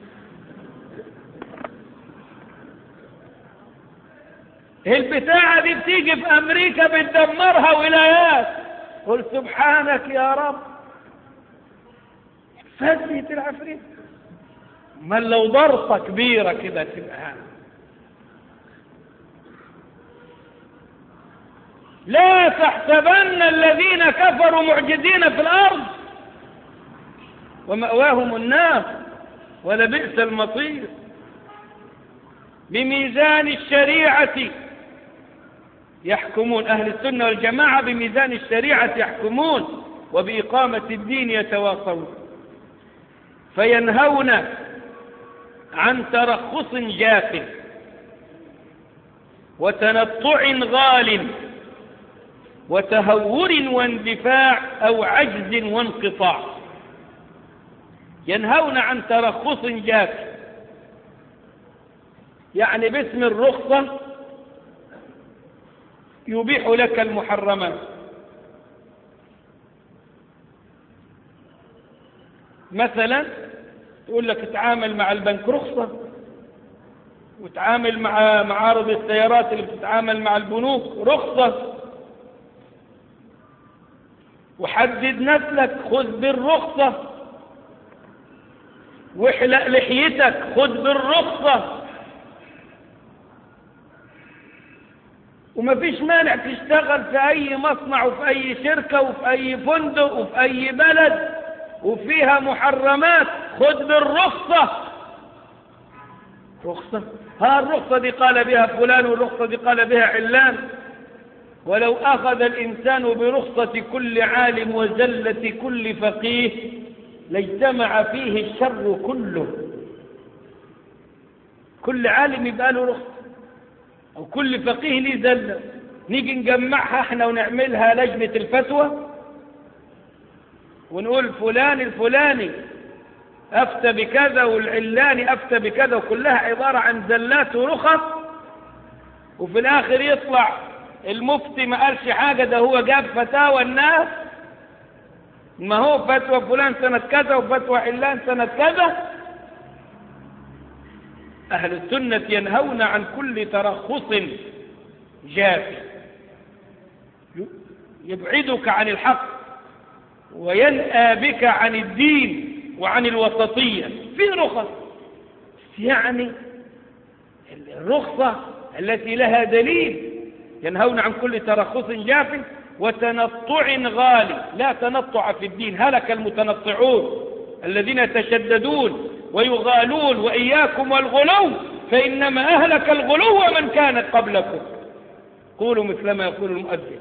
البتاعة دي بتيجي في أمريكا بتدمرها ولايات. قل سبحانك يا رب، فاسية العفريت. ما لو ضرطة كبيرة كده تبقى. لا تحسبن الذين كفروا معجزين في الأرض ومأواهم النار ولبئس المصير. بميزان الشريعة يحكمون، أهل السنة والجماعة بميزان الشريعة يحكمون وبإقامة الدين يتواصلون، فينهون عن ترخص جاف وتنطع غال وتهور واندفاع أو عجز وانقطاع. ينهون عن ترخص جاف، يعني باسم الرخصة يبيح لك المحرمات. مثلا يقول لك اتعامل مع البنك رخصة، وتعامل مع معارض السيارات اللي بتتعامل مع البنوك رخصة، وحدد نسلك خذ بالرخصة، واحلق لحيتك خذ بالرخصة، وما فيش مانع تشتغل في أي مصنع وفي أي شركة وفي أي فندق وفي أي بلد وفيها محرمات خذ بالرخصة. رخصة؟ ها الرخصة دي قال بها فلان والرخصة دي قال بها علان. ولو أخذ الإنسان برخصة كل عالم وزلة كل فقيه لاجتمع فيه الشر كله. كل عالم يبقى له رخصة أو كل فقيه ليه زلة، نيجي نجمعها احنا ونعملها لجنة الفتوى ونقول فلان الفلاني أفتى بكذا والعلاني أفتى بكذا، وكلها عبارة عن زلات ورخص، وفي الآخر يطلع المفتي ما قالش حاجة، ده هو جاب فتاوى الناس، ما هو فتوى فلان سنة كذا وفتوى علان سنة كذا. أهل السنة ينهون عن كل ترخص جاف يبعدك عن الحق وينأى بك عن الدين وعن الوسطية. في رخص، يعني الرخصة التي لها دليل. ينهون عن كل ترخص جاف وتنطع غالي. لا تنطع في الدين، هلك المتنطعون الذين يتشددون ويغالون. وإياكم والغلو فإنما أهلك الغلو من كان قبلكم. قولوا مثل ما يقول المؤذن.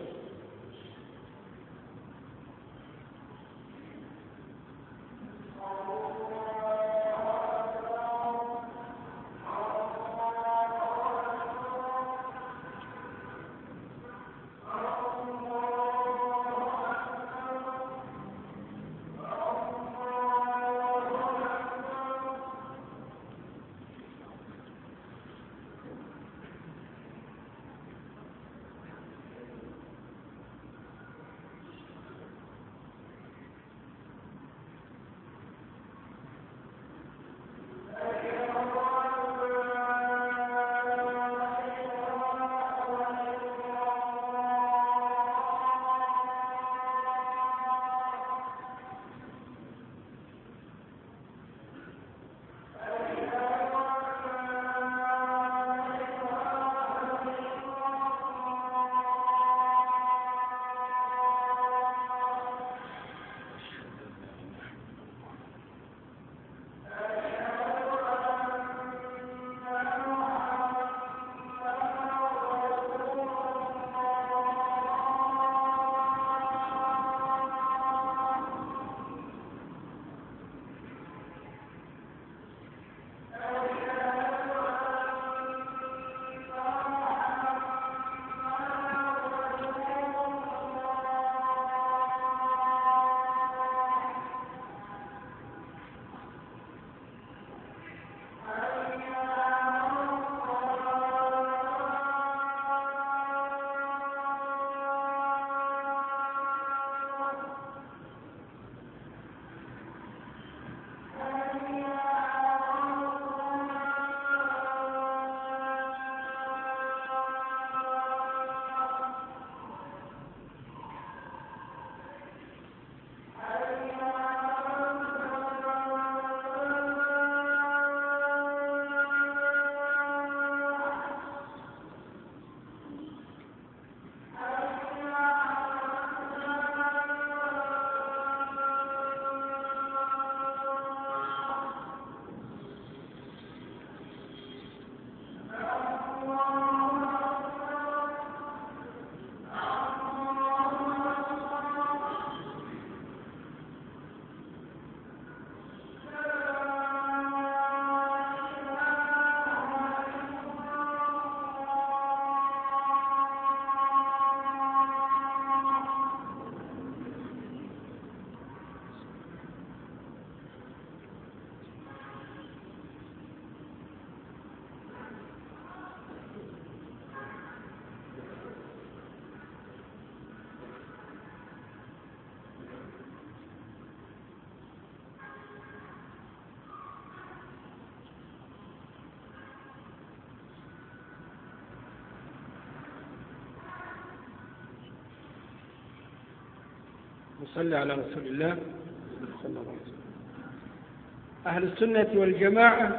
نصلي على رسول الله صلى الله عليه وسلم. أهل السنة والجماعة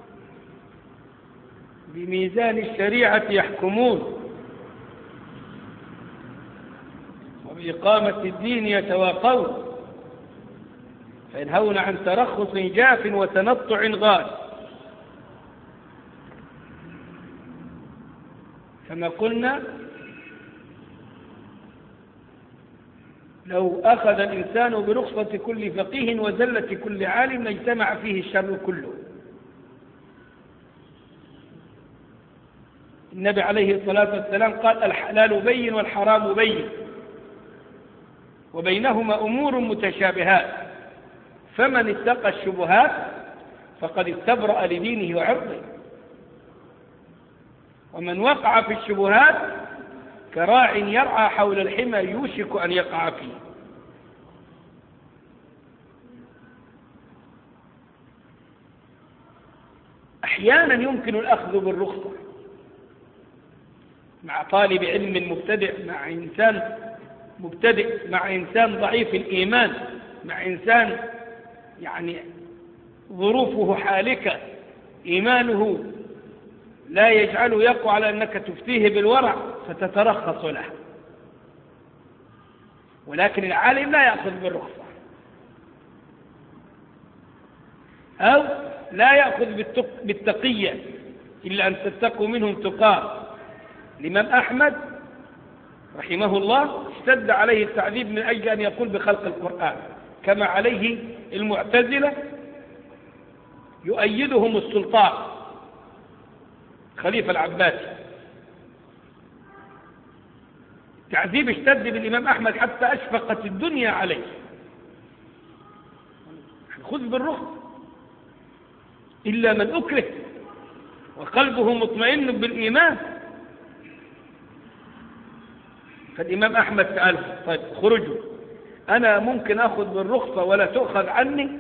بميزان الشريعة يحكمون، وبإقامة الدين يتواقون، فينهون عن ترخص جاف وتنطع غال. كما قلنا لو أخذ الإنسان برخصة كل فقيه وزلة كل عالم لاجتمع فيه الشر كله. النبي عليه الصلاة والسلام قال: الحلال بين والحرام بين وبينهما أمور متشابهات، فمن اتقى الشبهات فقد استبرأ لدينه وعرضه، ومن وقع في الشبهات كراع يرعى حول الحمى يوشك أن يقع فيه. أحيانا يمكن الأخذ بالرخصة مع طالب علم مبتدئ، مع إنسان مبتدئ، مع إنسان ضعيف الإيمان، مع إنسان يعني ظروفه حالكة، إيمانه لا يجعله يقوى على أنك تفتيه بالورع فتترخص له. ولكن العالم لا يأخذ بالرخصة، أو لا يأخذ بالتقية إلا أن تتقوا منهم تقاه. الإمام أحمد رحمه الله اشتد عليه التعذيب من أجل أن يقول بخلق القرآن، كما عليه المعتزلة يؤيدهم السلطان خليفة العباسي. التعذيب اشتد بالإمام أحمد حتى أشفقت الدنيا عليه. خذ بالرخص إلا من أكره وقلبه مطمئن بالإيمان. فالإمام أحمد سأله: طيب خرجوا، أنا ممكن أخذ بالرخصة ولا تؤخذ عني؟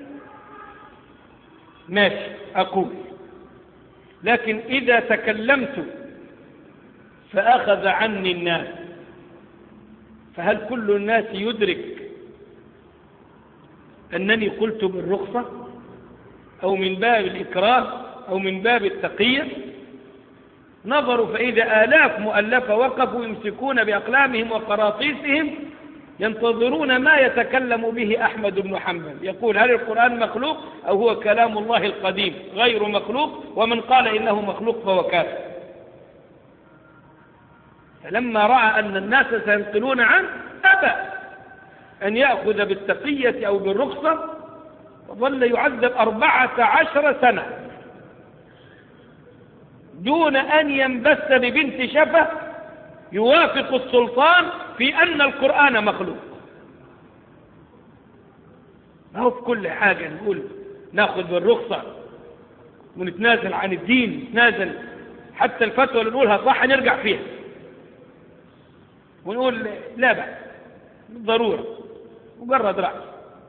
ماشي أقول، لكن إذا تكلمت فأخذ عني الناس، فهل كل الناس يدرك أنني قلت بالرخصة، أو من باب الإكراه، أو من باب التقية؟ نظروا فإذا آلاف مؤلفة وقفوا يمسكون بأقلامهم وقراطيسهم ينتظرون ما يتكلم به أحمد بن حنبل، يقول: هل القرآن مخلوق أو هو كلام الله القديم غير مخلوق؟ ومن قال إنه مخلوق فهو كافر. فلما رأى أن الناس سينقلون عنه أبى أن يأخذ بالتقية أو بالرخصة، وظل يعذب 14 سنة دون أن ينبث ببنت شفة يوافق السلطان في أن القرآن مخلوق. ما هو في كل حاجة نقول ناخذ بالرخصة ونتنازل عن الدين، نتنازل حتى الفتوى اللي نقولها صح نرجع فيها ونقول لا بأس بالضرورة، مجرد رأي.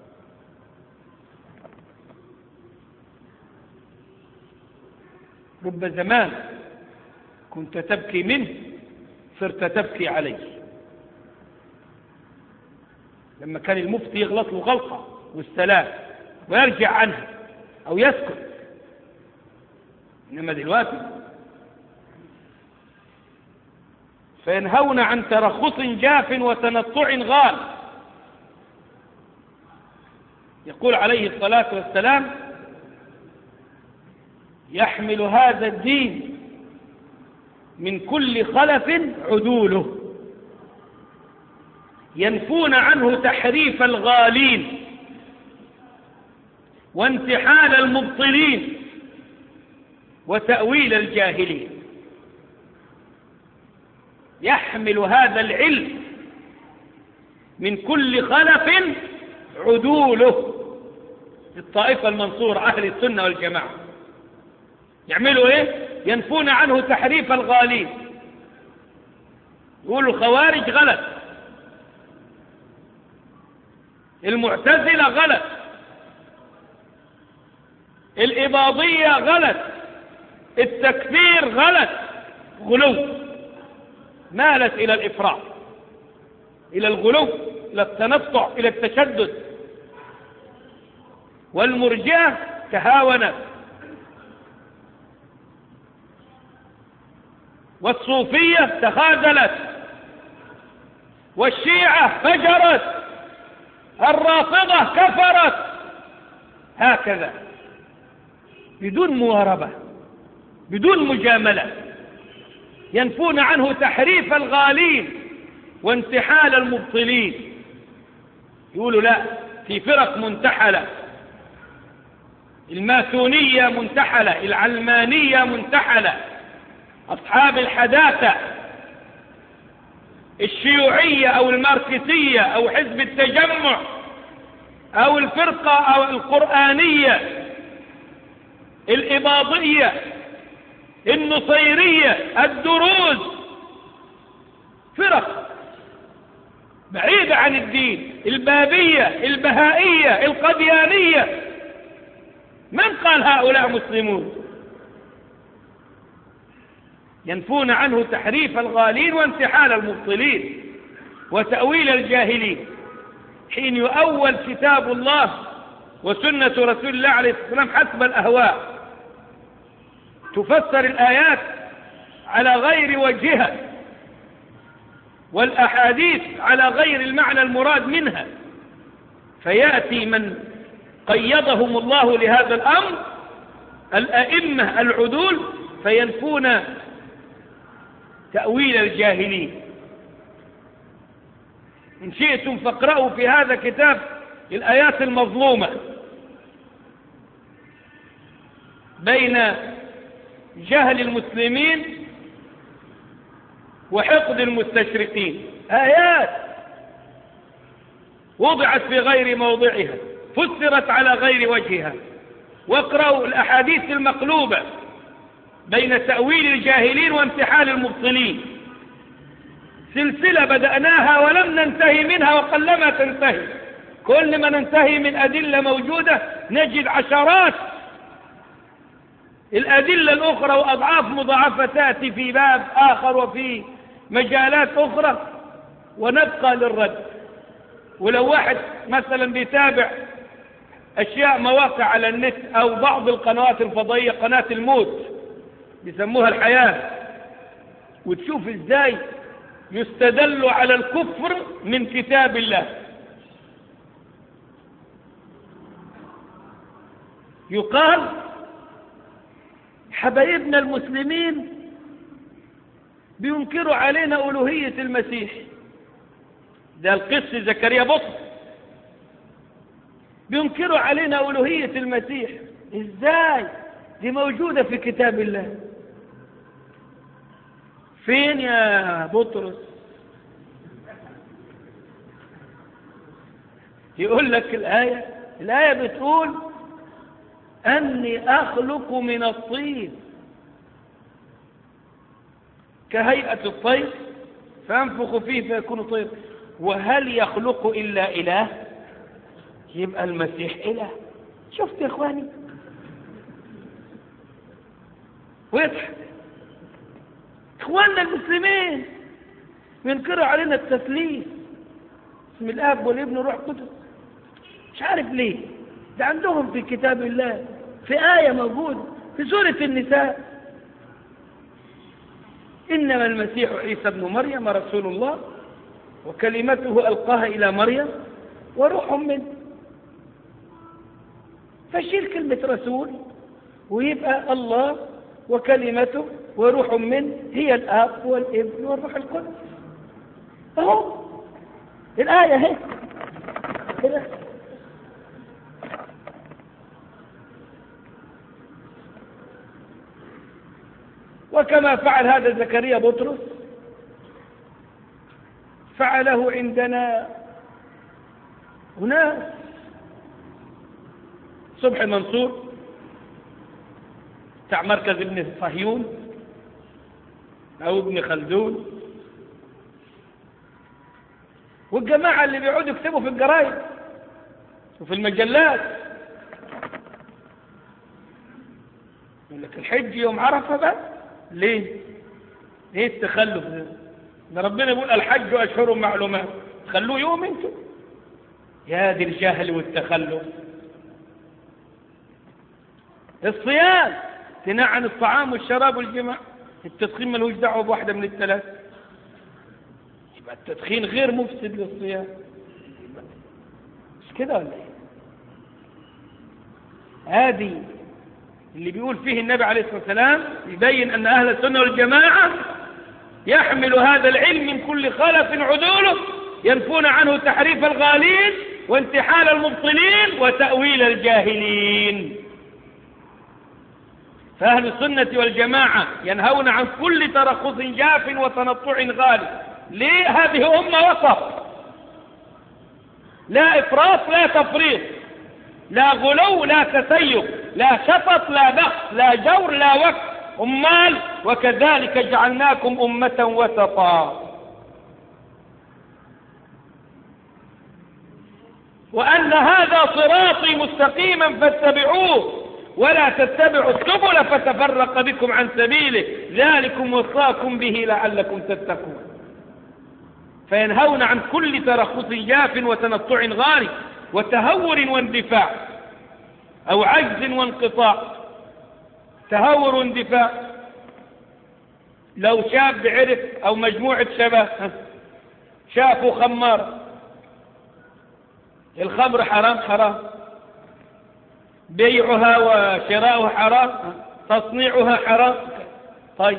رب زمان كنت تبكي منه صرت تبكي عليه. لما كان المفتي يغلط له غلطة والسلام ويرجع عنها أو يسكت، إنما دلوقتي فينهون عن ترخص جاف وتنطع غال. يقول عليه الصلاة والسلام: يحمل هذا الدين من كل خلف عدوله، ينفون عنه تحريف الغالين وانتحال المبطلين وتأويل الجاهلين. يحمل هذا العلم من كل خلف عدوله. الطائفة المنصورة أهل السنة والجماعة يعملوا إيه؟ ينفون عنه تحريف الغالين. يقولوا الخوارج غلط، المعتزلة غلط، الإباضية غلط، التكفير غلط، غلو، مالت إلى الإفراط، إلى الغلو. إلى التنطع إلى التشدد، والمرجئة تهاونت، والصوفية تخاذلت، والشيعة فجرت، الرافضة كفرت، هكذا بدون مواربة بدون مجاملة، ينفون عنه تحريف الغالين وانتحال المبطلين. يقولوا لا، في فرق منتحلة، الماسونية منتحلة، العلمانية منتحلة، أصحاب الحداثة، الشيوعية أو الماركسية أو حزب التجمع أو الفرقة أو القرآنية، الإباضية، النصيرية، الدروز، فرق بعيدة عن الدين، البابية، البهائية، القديانية. من قال هؤلاء مسلمون؟ ينفون عنه تحريف الغالين وانتحال المبطلين وتأويل الجاهلين، حين يؤول كتاب الله وسنة رسول الله عليه الصلاة والسلام حسب الأهواء، تفسر الآيات على غير وجهها، والأحاديث على غير المعنى المراد منها، فيأتي من قيضهم الله لهذا الأمر، الأئمة العدول، فينفون تأويل الجاهلين. إن شئتم فاقرأوا في هذا كتاب الآيات المظلومة بين جهل المسلمين وحقد المستشرقين، آيات وضعت في غير موضعها، فسرت على غير وجهها. واقرأوا الأحاديث المقلوبة بين تأويل الجاهلين وامتحان المبطلين، سلسلة بدأناها ولم ننتهي منها وقلما تنتهي، كل ما ننتهي من أدلة موجودة نجد عشرات الأدلة الأخرى وأضعاف مضاعفة تأتي في باب آخر وفي مجالات أخرى، ونبقى للرد. ولو واحد مثلا بيتابع أشياء مواقع على النت أو بعض القنوات الفضائية، قناة الموت بيسموها الحياة، وتشوف إزاي يستدل على الكفر من كتاب الله. يقال حبايبنا المسلمين بينكروا علينا ألوهية المسيح، ده القس زكريا بطرس، بينكروا علينا ألوهية المسيح. إزاي؟ دي موجودة في كتاب الله. فين يا بطرس؟ يقول لك الآية بتقول أني أخلق من الطين كهيئة الطير فأنفخ فيه فيكون طير. وهل يخلق إلا إله؟ يبقى المسيح إله. شفت يا إخواني؟ ويضحك. إخواننا المسلمين ينكروا علينا التثليث، اسم الآب والابن والروح القدس، مش عارف ليه. ده عندهم في كتاب الله، في آية موجودة في سورة النساء: إنما المسيح عيسى ابن مريم رسول الله وكلمته ألقاها إلى مريم وروح منه. فشيل كلمة رسول ويبقى الله وكلمته وروح منه هي الآب والابن والروح القدس. أهو الآية هي كده. وكما فعل هذا زكريا بطرس فعله عندنا هناك صبحي منصور بتاع مركز ابن صهيون أو ابن خلدون، والجماعة اللي بيقعدوا يكتبوا في الجرايد وفي المجلات يقول لك الحج يوم عرفة بقى. ليه التخلف ده؟ ربنا يقول الحج أشهر معلومات، خلوه يوم انتم. يا دي الجهل والتخلف. الصيام تنهى عن الطعام والشراب والجماع. التدخين ملوش دعوه بواحده من الثلاث. يبقى التدخين غير مفسد للصيام. مش كده ولا ايه؟ هذه اللي بيقول فيه النبي عليه الصلاه والسلام يبين ان اهل السنه والجماعه يحمل هذا العلم من كل خلف عدوله، ينفون عنه تحريف الغالين وانتحال المبطلين وتأويل الجاهلين. فأهل السنة والجماعة ينهون عن كل ترخص جاف وتنطع غالي. ليه؟ هذه أمة وسط، لا إفراط لا تفريط، لا غلو لا تسيب، لا شطط لا بخس، لا جور لا وقت. أمال وكذلك جعلناكم أمة وسطا. وأن هذا صراطي مستقيما فاتبعوه ولا تتبعوا السبل فتفرق بكم عن سبيله ذلكم وصاكم به لعلكم تتقون. فينهون عن كل ترخص جاف وتنطع غالي وتهور واندفاع أو عجز وانقطاع. تهور واندفاع، لو شاب عرف أو مجموعة شباب شافوا خمار، الخمر حرام حرام، بيعها وشراؤها حرام، تصنيعها حرام. طيب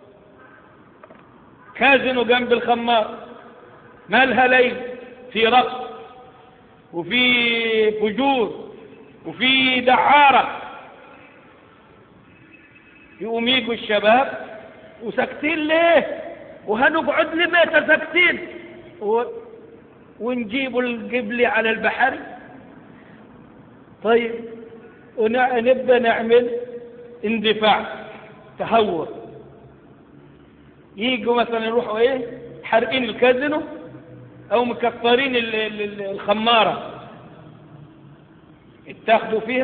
كازنوا جنب الخمار، مالها ليل، في رقص وفي فجور وفي دعارة. يقوم يجوا الشباب وساكتين ليه؟ وهنقعد لمتى ساكتين؟ ونجيبوا القبلي على البحر. طيب ونبدأ نعمل اندفاع تهور. يجوا مثلا يروحوا ايه حارقين الكازينو او مكسرين الخمارة اتاخدوا فيها،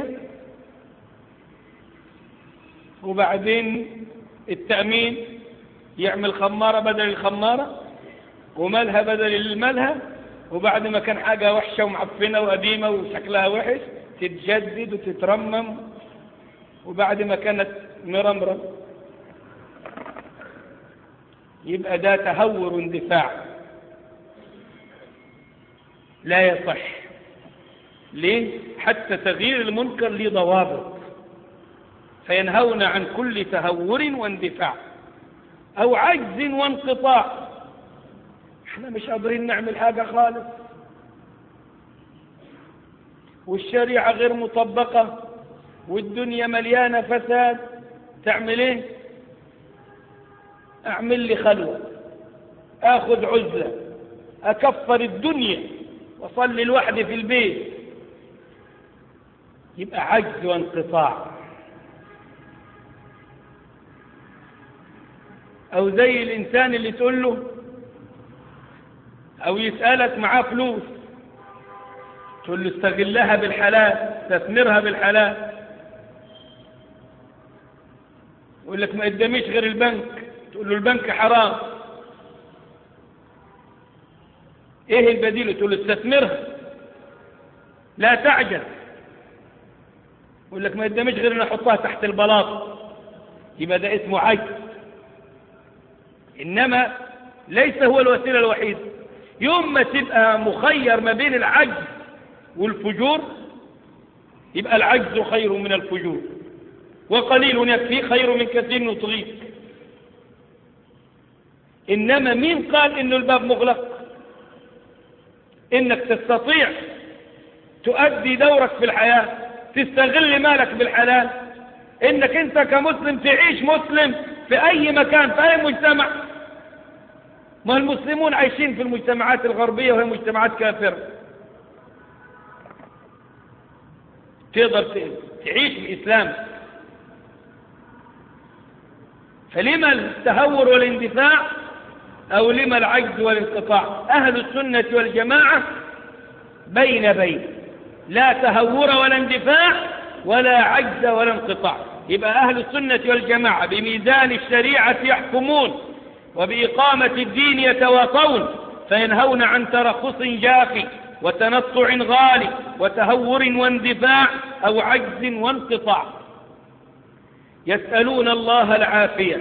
وبعدين التأمين يعمل خمارة بدل الخمارة ومالها بدل المالها، وبعد ما كان حاجة وحشة ومعفنة وقديمة وشكلها وحش تتجدد وتترمم، وبعد ما كانت مرمرة يبقى ده تهور واندفاع لا يصح. ليه؟ حتى تغيير المنكر له ضوابط. فينهون عن كل تهور واندفاع أو عجز وانقطاع. احنا مش قادرين نعمل حاجة خالص والشريعة غير مطبقة والدنيا مليانة فساد. تعمل ايه؟ اعمل لي خلوة، اخذ عزلة، اكفر الدنيا واصلي لوحدي في البيت. يبقى عجز وانقطاع. او زي الانسان اللي تقول له او يسألك معاه فلوس تقول له استغلها بالحلال، استثمرها بالحلال. يقول لك ما قداميش غير البنك، تقول له البنك حرام. ايه البديل؟ تقول له استثمرها لا تعجل. يقول لك ما قداميش غير ان احطها تحت البلاط. يبقى ده اسمه عجز، انما ليس هو الوسيله الوحيده. يوم ما تبقى مخير ما بين العجز والفجور يبقى العجز خير من الفجور، وقليل يكفي خير من كثير يطغيك. انما مين قال انه الباب مغلق؟ انك تستطيع تؤدي دورك في الحياة، تستغل مالك بالحلال، انك انت كمسلم تعيش مسلم في اي مكان في اي مجتمع. ما المسلمون عايشين في المجتمعات الغربية وهي مجتمعات كافرة. تقدر تعيش بإسلام. فلما التهور والاندفاع أو لما العجز والانقطاع؟ أهل السنة والجماعة بين لا تهور ولا اندفاع ولا عجز ولا انقطاع. يبقى أهل السنة والجماعة بميزان الشريعة يحكمون وبإقامة الدين يتواصون فينهون عن ترخص جاف وتنطع غالي وتهور واندفاع أو عجز وانقطاع. يسألون الله العافية،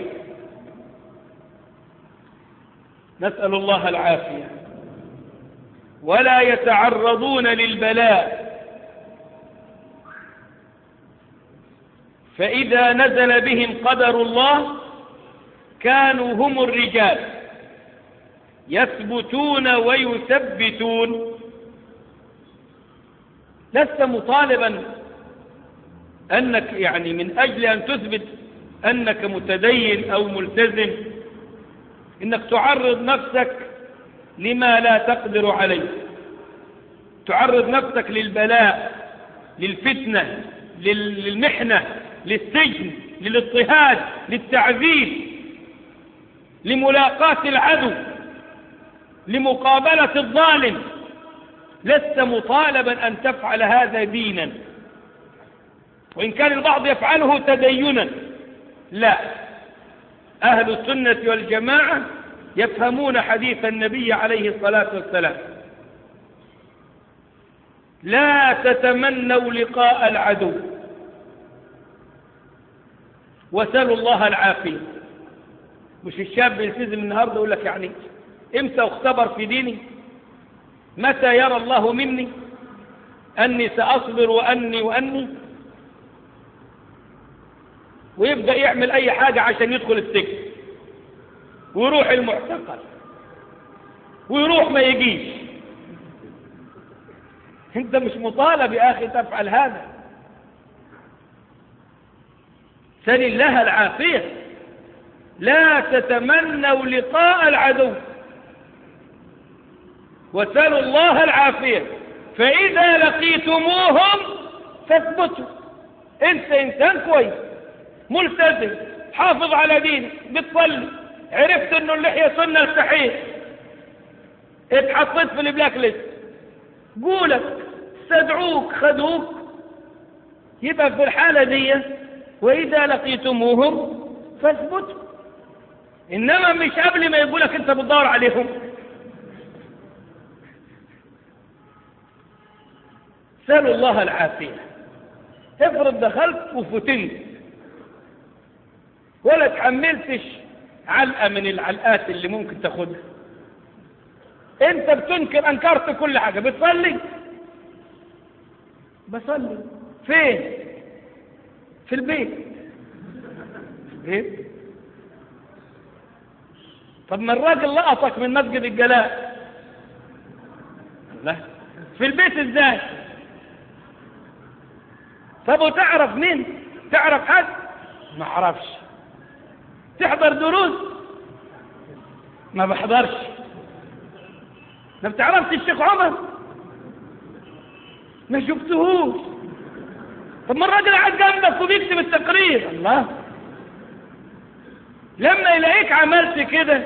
نسأل الله العافية، ولا يتعرضون للبلاء، فإذا نزل بهم قدر الله كانوا هم الرجال يثبتون ويثبتون. لست مطالبا أنك يعني من أجل أن تثبت أنك متدين أو ملتزم إنك تعرض نفسك لما لا تقدر عليه، تعرض نفسك للبلاء، للفتنة، للمحنة، للسجن، للاضطهاد، للتعذيب، لملاقاة العدو، لمقابلة الظالم. لست مطالبا أن تفعل هذا دينا، وإن كان البعض يفعله تدينا. لا، أهل السنة والجماعة يفهمون حديث النبي عليه الصلاة والسلام: لا تتمنوا لقاء العدو وسلوا الله العافية. مش الشاب يلتزم النهارده يقول لك يعني امتى اختبر في ديني؟ متى يرى الله مني أني سأصبر وأني ويبدأ يعمل أي حاجة عشان يدخل السجن ويروح المعتقل ويروح ما يجيش. انت مش مطالب يا أخي تفعل هذا. سل الله العافية. لا تتمنوا لقاء العدو وسلوا الله العافية، فإذا لقيتموهم فاثبتوا. انت انسان كويس ملتزم حافظ على دينك بتصلي، عرفت انه اللحية سنة صحيح، اتحطيت في البلاك ليست، قولك استدعوك خذوك، يبقى في الحالة دي وإذا لقيتموهم فاثبتوا. إنما مش قبل ما يقولك انت بتدور عليهم. سألوا الله العافية. افرض دخلت وفتنت ولا تحملتش علقة من العلقات اللي ممكن تاخدها، انت بتنكر، انكرت كل حاجة. بتصلي؟ بصلي. فين؟ في البيت. في. طب ما الراجل لقطك من مسجد الجلاء. لا، في البيت ازاي؟ طب وتعرف مين؟ تعرف حد؟ ما اعرفش. تحضر دروس؟ ما بحضرش. ما بتعرفش الشيخ عمر؟ ما شفتهوش. طب ما الراجل قاعد جنبك وبيكتب التقرير. الله، لما يلاقيك عملت كده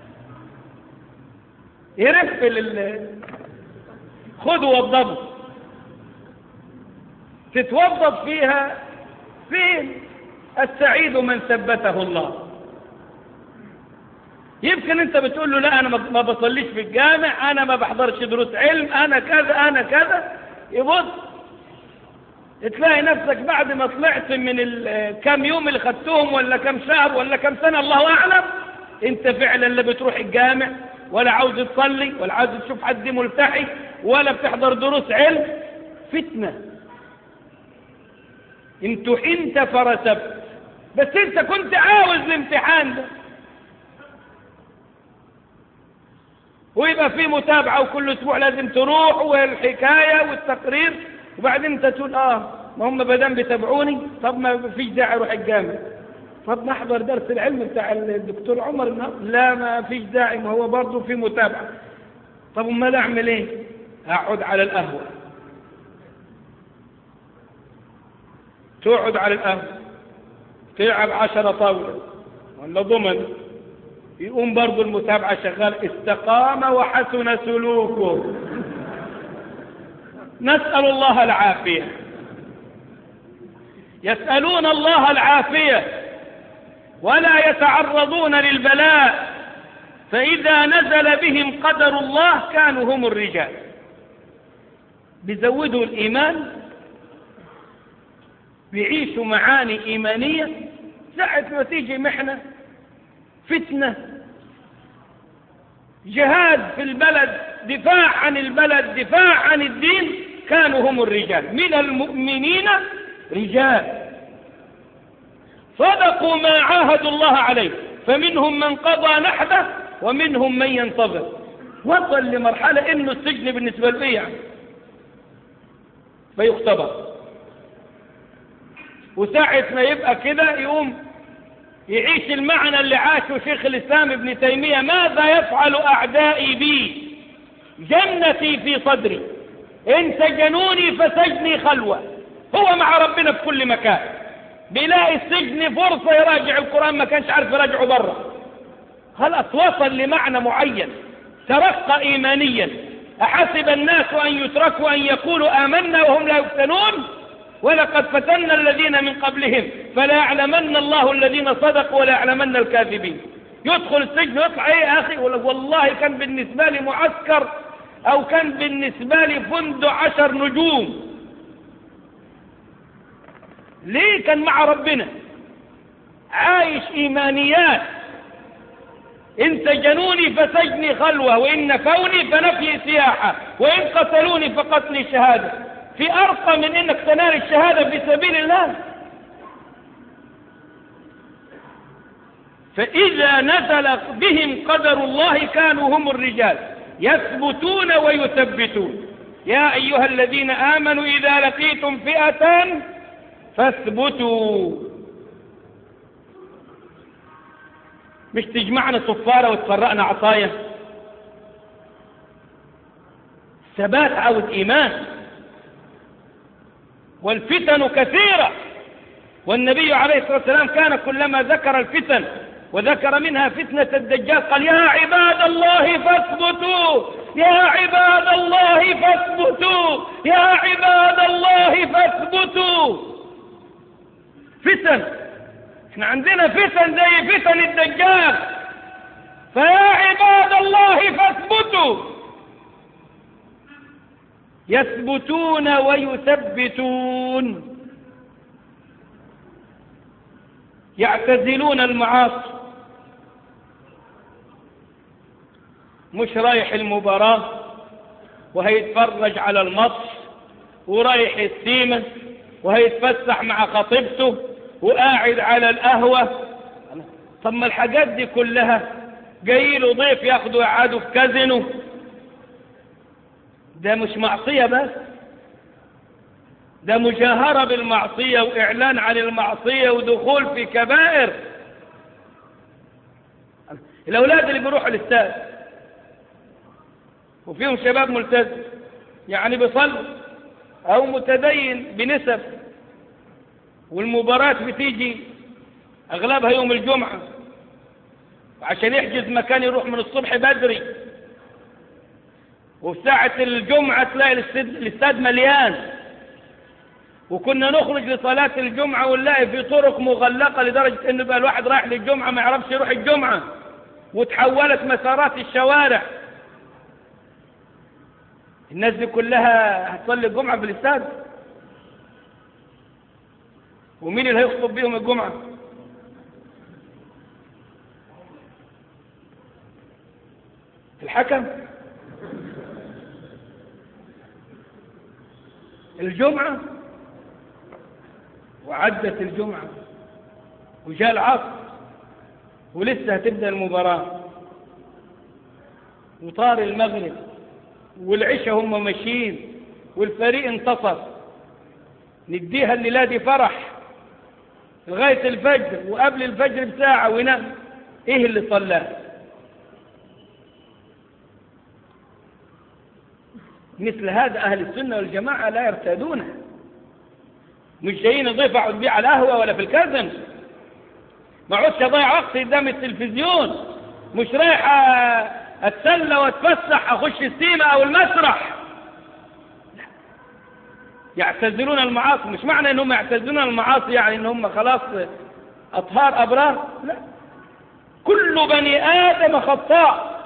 يرفل خد وضبه. تتوضب فيها فين؟ السعيد من ثبته الله. يمكن انت بتقول له لا انا ما بصليش في الجامع، انا ما بحضرش دروس علم، انا كذا انا كذا. يبص تلاقي نفسك بعد ما طلعت من كم يوم اللي خدتهم ولا كم شهر ولا كم سنة الله اعلم، انت فعلا لا بتروح الجامع ولا عاوز تصلي ولا عاوز تشوف حد ملتحي ولا بتحضر دروس علم. فتنة. امتحنت فرسبت، بس انت كنت عاوز الامتحان ده، ويبقى فيه متابعة وكل اسبوع لازم تروح والحكاية والتقرير، وبعدين انت تقول ما هم بدام بيتابعوني، طب ما فيش داعي اروح الجامع، طب نحضر درس العلم بتاع الدكتور عمر النهارده، لا ما فيش داعي، ما هو برضه في متابعة. طب امال اعمل ايه؟ اقعد على القهوة. تقعد على القهوة تلعب 10 طاولة ولا ضمن، يقوم برضو المتابعة شغال، استقام وحسن سلوكه. نسأل الله العافية. يسألون الله العافية ولا يتعرضون للبلاء، فإذا نزل بهم قدر الله كانوا هم الرجال. بيزودوا الإيمان، بيعيشوا معاني إيمانية. ساعة ما تيجي محنة، فتنة، جهاد في البلد، دفاع عن البلد، دفاع عن الدين، كانوا هم الرجال. من المؤمنين رجال صدقوا ما عاهدوا الله عليه، فمنهم من قضى نحبه ومنهم من ينتظر. وصل لمرحلة إنه السجن بالنسبة له يعني فيختبر. وساعة ما يبقى كده يقوم يعيش المعنى اللي عاشه شيخ الإسلام ابن تيمية: ماذا يفعل أعدائي بي؟ جنتي في صدري، إن سجنوني فسجني خلوة. هو مع ربنا في كل مكان، بيلاقي السجن فرصة يراجع القرآن، ما كانش عارف يراجعه بره. خلاص وصل لمعنى معين، ترقى إيمانيا. أحسب الناس أن يتركوا أن يقولوا آمنا وهم لا يفتنون ولقد فتنا الذين من قبلهم فلا يعلمن الله الذين صدقوا ولا يعلمن الكاذبين. يدخل السجن ويطلع: ايه يا أخي؟ والله كان بالنسبة لي معسكر، أو كان بالنسبة لي فندق 10 نجوم. ليه؟ كان مع ربنا، عايش إيمانيات. إن سجنوني فسجني خلوة، وإن نفوني فنفي سياحة، وإن قتلوني فقتلي شهادة. في أرقى من إنك تنال الشهادة في سبيل الله. فإذا نزل بهم قدر الله كانوا هم الرجال يثبتون ويثبتون. يا أيها الذين آمنوا إذا لقيتم فئة فاثبتوا. مش تجمعنا صفارة وتفرقنا عصاية. ثبات عاوز إيمان. والفتن كثيرة، والنبي عليه الصلاة والسلام كان كلما ذكر الفتن وذكر منها فتنة الدجال قال: يا عباد الله فاثبتوا، يا عباد الله فاثبتوا، يا عباد الله فاثبتوا. فتن، احنا عندنا فتن زي فتن الدجال، فيا عباد الله فاثبتوا. يثبتون ويثبتون، يعتزلون المعاصي. مش رايح المباراة وهيتفرج على الماتش، ورايح السيمة وهيتفسح مع خطيبته وقاعد على القهوة. طب ما الحاجات دي كلها جاي له ضيف ياخده يقعده في كازينو. ده مش معصية بس، ده مجاهرة بالمعصية وإعلان عن المعصية ودخول في كبائر. الأولاد اللي بيروحوا الاستاد وفيهم شباب ملتزم يعني بيصلي أو متدين بنسب، والمباراة بتيجي أغلبها يوم الجمعة، وعشان يحجز مكان يروح من الصبح بدري، وفي ساعة الجمعة تلاقي الاستاد مليان. وكنا نخرج لصلاة الجمعة ونلاقي في طرق مغلقة لدرجة إنه بقى الواحد رايح للجمعة ما يعرفش يروح الجمعة، وتحولت مسارات الشوارع. الناس دي كلها هتصلي الجمعة في الاستاد، ومين اللي هيخطب بيهم الجمعة؟ الحكم؟ الجمعة؟ وعدت الجمعة وجاء العصر ولسه هتبدأ المباراة، وطار المغرب والعشاء هم ماشيين والفريق انتصر. نديها الليلة دي فرح لغاية الفجر، وقبل الفجر بساعة وينام. ايه اللي صلاه؟ مثل هذا أهل السنة والجماعة لا يرتادونه. مش جايين نضيف اقعد بيه على القهوة ولا في الكازن، ما اقعدش اضيع وقتي قدام التلفزيون، مش رايح اتسلى واتفسح اخش السيما او المسرح. يعتزلون المعاصي. مش معنى انهم يعتزلون المعاصي يعني ان هم خلاص اطهار ابرار، لا. كل بني آدم خطاء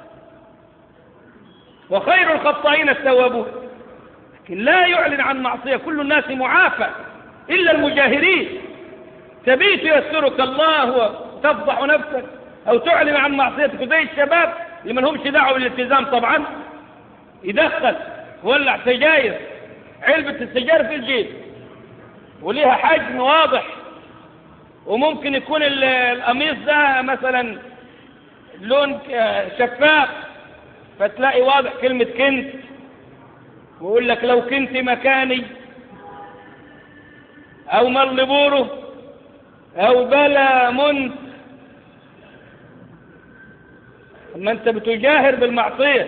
وخير الخطائين التوابون، لكن لا يعلن عن معصية. كل الناس معافى إلا المجاهرين. تبيت يسترك الله وتفضح نفسك أو تعلن عن معصيتك، زي الشباب اللي ما لهمش دعوة بالالتزام طبعا، يدخل ولع سجاير، علبة السجاير في الجيب وليها حجم واضح، وممكن يكون القميص ده مثلا لون شفاف، فتلاقي واضح كلمة كنت، ويقول لك لو كنت مكاني، أو ملبوره، أو بلا منت. أما أنت بتجاهر بالمعصية،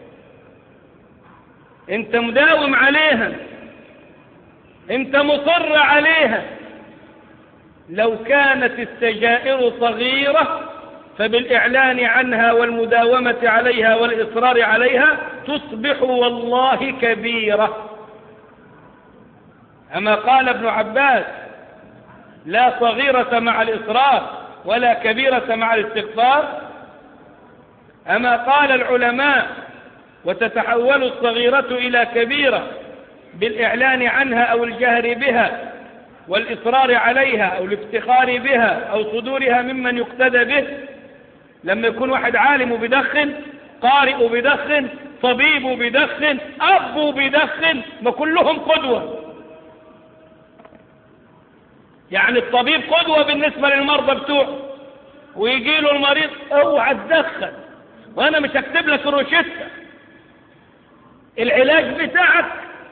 أنت مداوم عليها، أنت مصر عليها. لو كانت السجائر صغيرة فبالإعلان عنها والمداومة عليها والإصرار عليها تصبح والله كبيرة. أما قال ابن عباس: لا صغيرة مع الإصرار ولا كبيرة مع الاستغفار. أما قال العلماء: وتتحول الصغيرة إلى كبيرة بالإعلان عنها أو الجهر بها والإصرار عليها أو الافتخار بها أو صدورها ممن يقتدى به. لما يكون واحد عالم بدخن، قارئ بدخن، طبيب بدخن، أب بدخن، ما كلهم قدوة. يعني الطبيب قدوة بالنسبة للمرضى بتوعه، ويجي له المريض: اوعى تدخن، وأنا مش هكتب لك الروشتة، العلاج بتاعك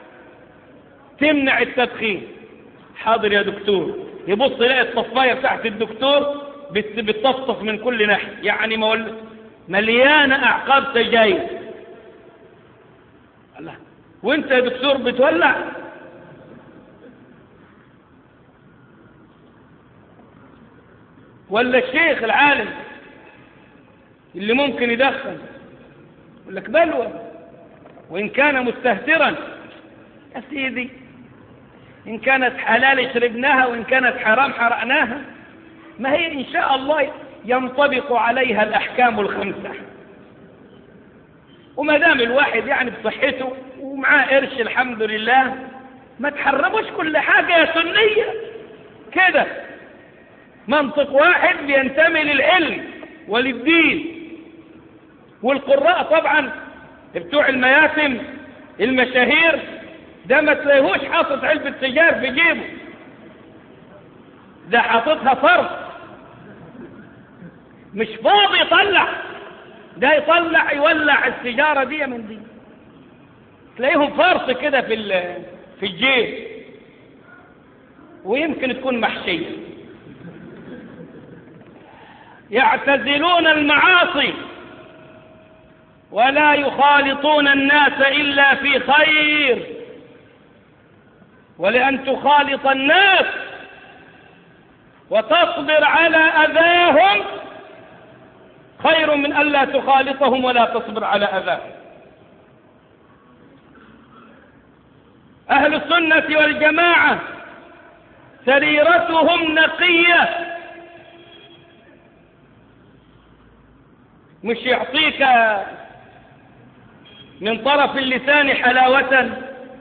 تمنع التدخين. حاضر يا دكتور. يبص يلاقي الطفاية بتاعت الدكتور بتطفطف من كل ناحية، يعني مليانة أعقاب سجاير. الله، وانت يا دكتور بتولع؟ ولا الشيخ العالم اللي ممكن يدخن يقول لك بلوى، وإن كان مستهترا. يا سيدي، إن كانت حلال شربناها وإن كانت حرام حرقناها. ما هي إن شاء الله ينطبق عليها الأحكام الخمسة. وما دام الواحد يعني بصحته ومعاه قرش الحمد لله، ما تحرموش كل حاجة يا سنية كده. منطق واحد بينتمي للعلم وللدين. والقراء طبعا بتوع المياسم المشاهير ده ما تلاقيهوش حاطط علبة سجاير في جيبه، ده حاططها فرص، مش فاضي يطلع، ده يطلع يولع السيجارة دي من دي. تلاقيهم فرص كده في الجيب، ويمكن تكون محشية. يعتزلون المعاصي ولا يخالطون الناس إلا في خير، ولأن تخالط الناس وتصبر على أذاهم خير من ألا تخالطهم ولا تصبر على أذاهم. أهل السنة والجماعة سريرتهم نقية، مش يعطيك من طرف اللسان حلاوة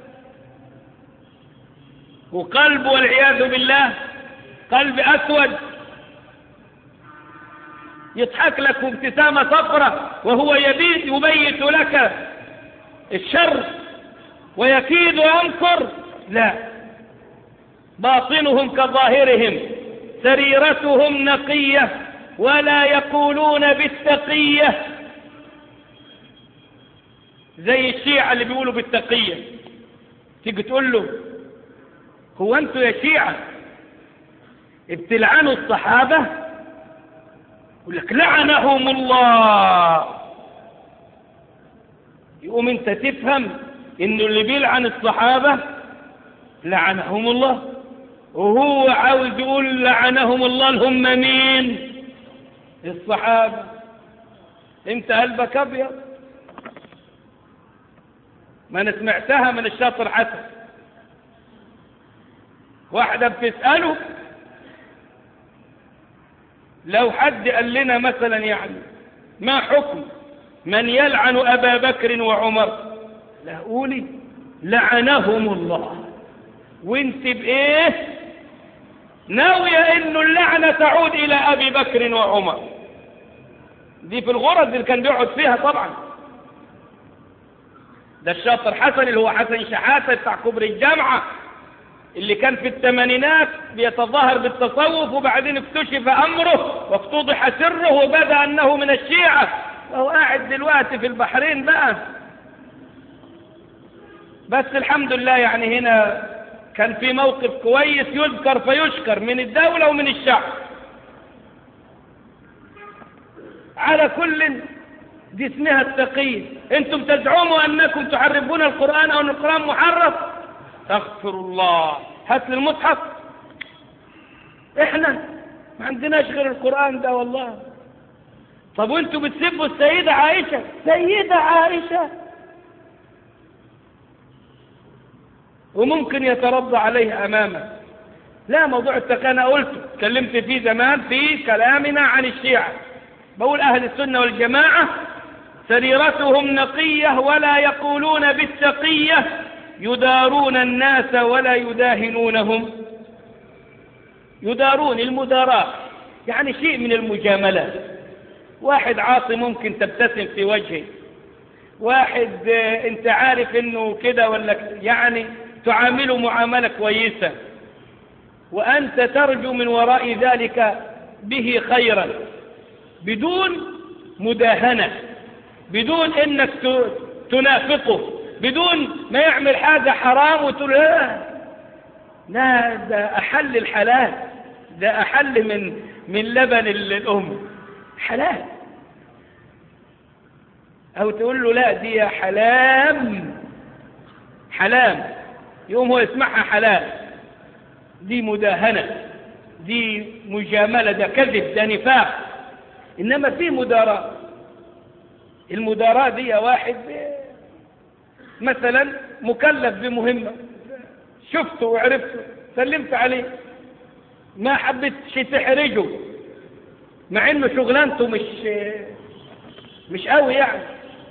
وقلب والعياذ بالله قلب أسود، يضحك لك ابتسامة صفرة وهو يبيت لك الشر ويكيد ويمكر. لا، باطنهم كظاهرهم، سريرتهم نقية ولا يقولون بالتقية زي الشيعة اللي بيقولوا بالتقية. تيجي تقول له: هو انتوا يا شيعة بتلعنوا الصحابة؟ يقول لك: لعنهم الله. يقوم انت تفهم انه اللي بيلعن الصحابة لعنهم الله، وهو عاوز يقول لعنهم الله هم مين؟ الصحابة. انت قلبك ابيض. ما انا سمعتها من الشاطر حسن، واحدة بتسأله لو حد قال لنا مثلا يعني ما حكم من يلعن أبا بكر وعمر، لا قولي لعنهم الله، وانت بإيه ناوية انه اللعنة تعود الى ابي بكر وعمر. دي في الغرز اللي كان بيقعد فيها طبعا. ده الشاطر حسن اللي هو حسن شحاتة بتاع كبر الجامعة، اللي كان في الثمانينات بيتظاهر بالتصوف، وبعدين اكتشف امره وافتضح سره وبدا انه من الشيعة، وهو قاعد دلوقتي في البحرين بقى. بس الحمد لله يعني هنا كان في موقف كويس يذكر فيشكر من الدولة ومن الشعب. على كل دي اسمها التقية. انتم تزعموا انكم تحرفون القرآن او ان القرآن محرف، استغفر الله، هات لي المصحف. احنا ما عندناش غير القرآن ده والله. طب وانتم بتسبوا السيدة عائشة، سيدة عائشة وممكن يترضى عليه أمامه. لا، موضوع التقية أنا قلته، اتكلمت فيه زمان في كلامنا عن الشيعة. بقول أهل السنة والجماعة سريرتهم نقية ولا يقولون بالتقية، يدارون الناس ولا يداهنونهم. يدارون المداراة يعني شيء من المجاملات. واحد عاصي ممكن تبتسم في وجهه، واحد انت عارف انه كده ولا يعني تعامله معاملة كويسة، وأنت ترجو من وراء ذلك به خيرا، بدون مداهنة، بدون انك تنافقه، بدون ما يعمل حاجة حرام وتقول لا ده أحل الحلال، ده أحل من لبن الأم حلال، أو تقول له لا دي حلام يوم هو يسمعها حلال. دي مداهنة، دي مجاملة، ده كذب، ده نفاق. إنما في مداراة. المداراة دي واحد مثلا مكلف بمهمة، شفته وعرفته سلمت عليه، ما حبيتش تحرجه مع انه شغلانته مش قوي يعني.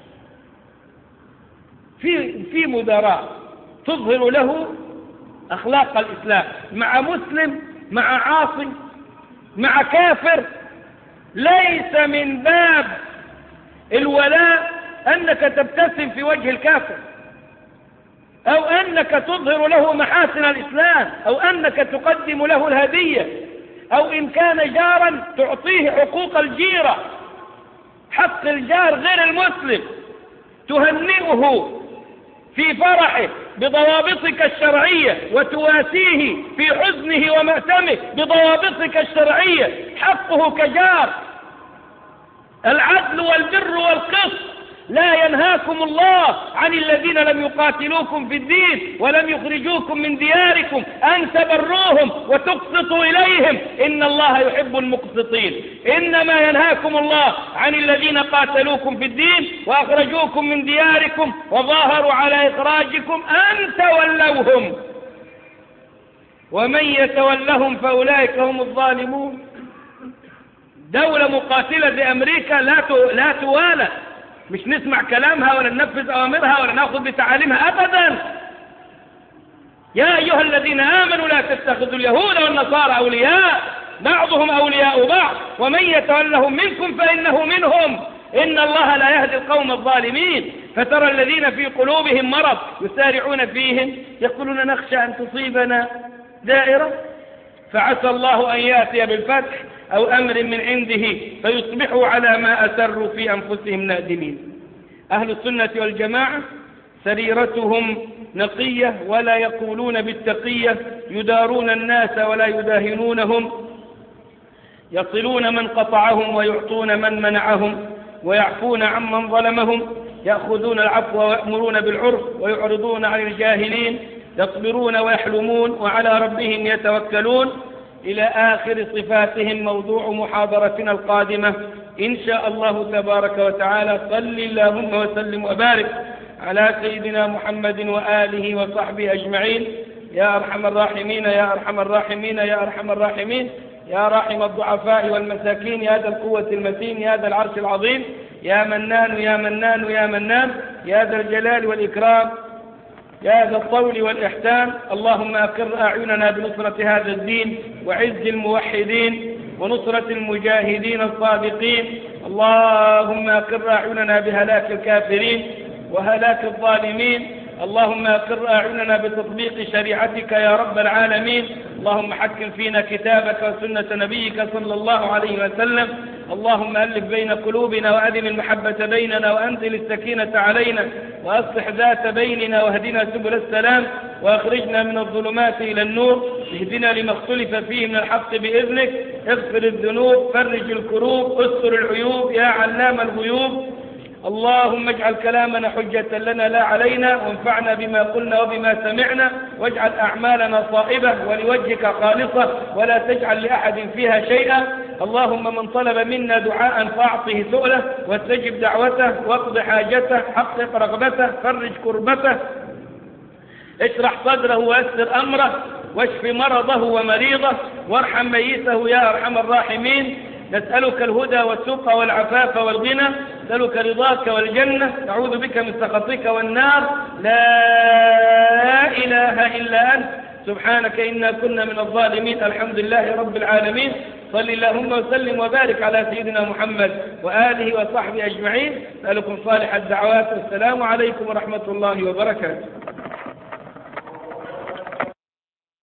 في مداراة تظهر له أخلاق الإسلام مع مسلم، مع عاصي، مع كافر. ليس من باب الولاء أنك تبتسم في وجه الكافر، أو أنك تظهر له محاسن الإسلام، أو أنك تقدم له الهدية، أو إن كان جارا تعطيه حقوق الجيرة، حق الجار غير المسلم، تهنئه في فرحه بضوابطك الشرعية، وتواسيه في حزنه ومأتمه بضوابطك الشرعية، حقه كجار. العدل والبر والقسط. لا ينهاكم الله عن الذين لم يقاتلوكم في الدين ولم يخرجوكم من دياركم أن تبروهم وتقسطوا إليهم إن الله يحب المقسطين. إنما ينهاكم الله عن الذين قاتلوكم في الدين وأخرجوكم من دياركم وظاهروا على إخراجكم أن تولوهم، ومن يتولهم فأولئك هم الظالمون. دولة مقاتلة زي أمريكا لا توالى، مش نسمع كلامها ولا ننفذ أوامرها ولا نأخذ بتعاليمها أبدا. يا أيها الذين آمنوا لا تتخذوا اليهود والنصارى أولياء بعضهم أولياء بعض ومن يتولهم منكم فإنه منهم إن الله لا يهدي القوم الظالمين. فترى الذين في قلوبهم مرض يسارعون فيهم يقولون نخشى أن تصيبنا دائرة فعسى الله أن يأتي بالفتح أو أمر من عنده فيصبحوا على ما أسروا في أنفسهم نادمين. أهل السنة والجماعة سريرتهم نقية ولا يقولون بالتقية، يدارون الناس ولا يداهنونهم، يصلون من قطعهم ويعطون من منعهم ويعفون عمن ظلمهم، يأخذون العفو ويأمرون بالعرف ويعرضون عن الجاهلين، يصبرون ويحلمون وعلى ربهم يتوكلون، إلى آخر صفاتهم موضوع محاضرتنا القادمة إن شاء الله تبارك وتعالى. صل اللهم وسلم وبارك على سيدنا محمد وآله وصحبه أجمعين يا أرحم الراحمين يا أرحم الراحمين يا أرحم الراحمين. يا راحم الضعفاء والمساكين يا ذا القوة المتين يا ذا العرش العظيم يا منان يا منان يا منان يا ذا الجلال والإكرام يا ذا الطول والإحسان. اللهم أقر أعيننا بنصرة هذا الدين وعز الموحدين ونصرة المجاهدين الصادقين. اللهم أقر أعيننا بهلاك الكافرين وهلاك الظالمين. اللهم أقر أعيننا بتطبيق شريعتك يا رب العالمين. اللهم حكم فينا كتابك وسنة نبيك صلى الله عليه وسلم. اللهم ألف بين قلوبنا وأدم المحبة بيننا وأنزل السكينة علينا وأصلح ذات بيننا واهدنا سبل السلام وأخرجنا من الظلمات إلى النور. اهدنا لما اختلف فيه من الحق بإذنك. اغفر الذنوب فرج الكروب استر العيوب يا علام الغيوب. اللهم اجعل كلامنا حجة لنا لا علينا وانفعنا بما قلنا وبما سمعنا واجعل أعمالنا صائبة ولوجهك خالصة ولا تجعل لأحد فيها شيئا. اللهم من طلب منا دعاء فأعطه سؤله واستجب دعوته واقض حاجته حقق رغبته فرج كربته اشرح صدره ويسر أمره واشف مرضه ومريضه وارحم ميته يا أرحم الراحمين. نسألك الهدى والتقى والعفاف والغنى. نسألك رضاك والجنة. نعوذ بك من سخطك والنار. لا إله إلا أنت سبحانك إنا كنا من الظالمين. الحمد لله رب العالمين. صل اللهم وسلم وبارك على سيدنا محمد وآله وصحبه أجمعين. نسألكم صالح الدعوات والسلام عليكم ورحمة الله وبركاته.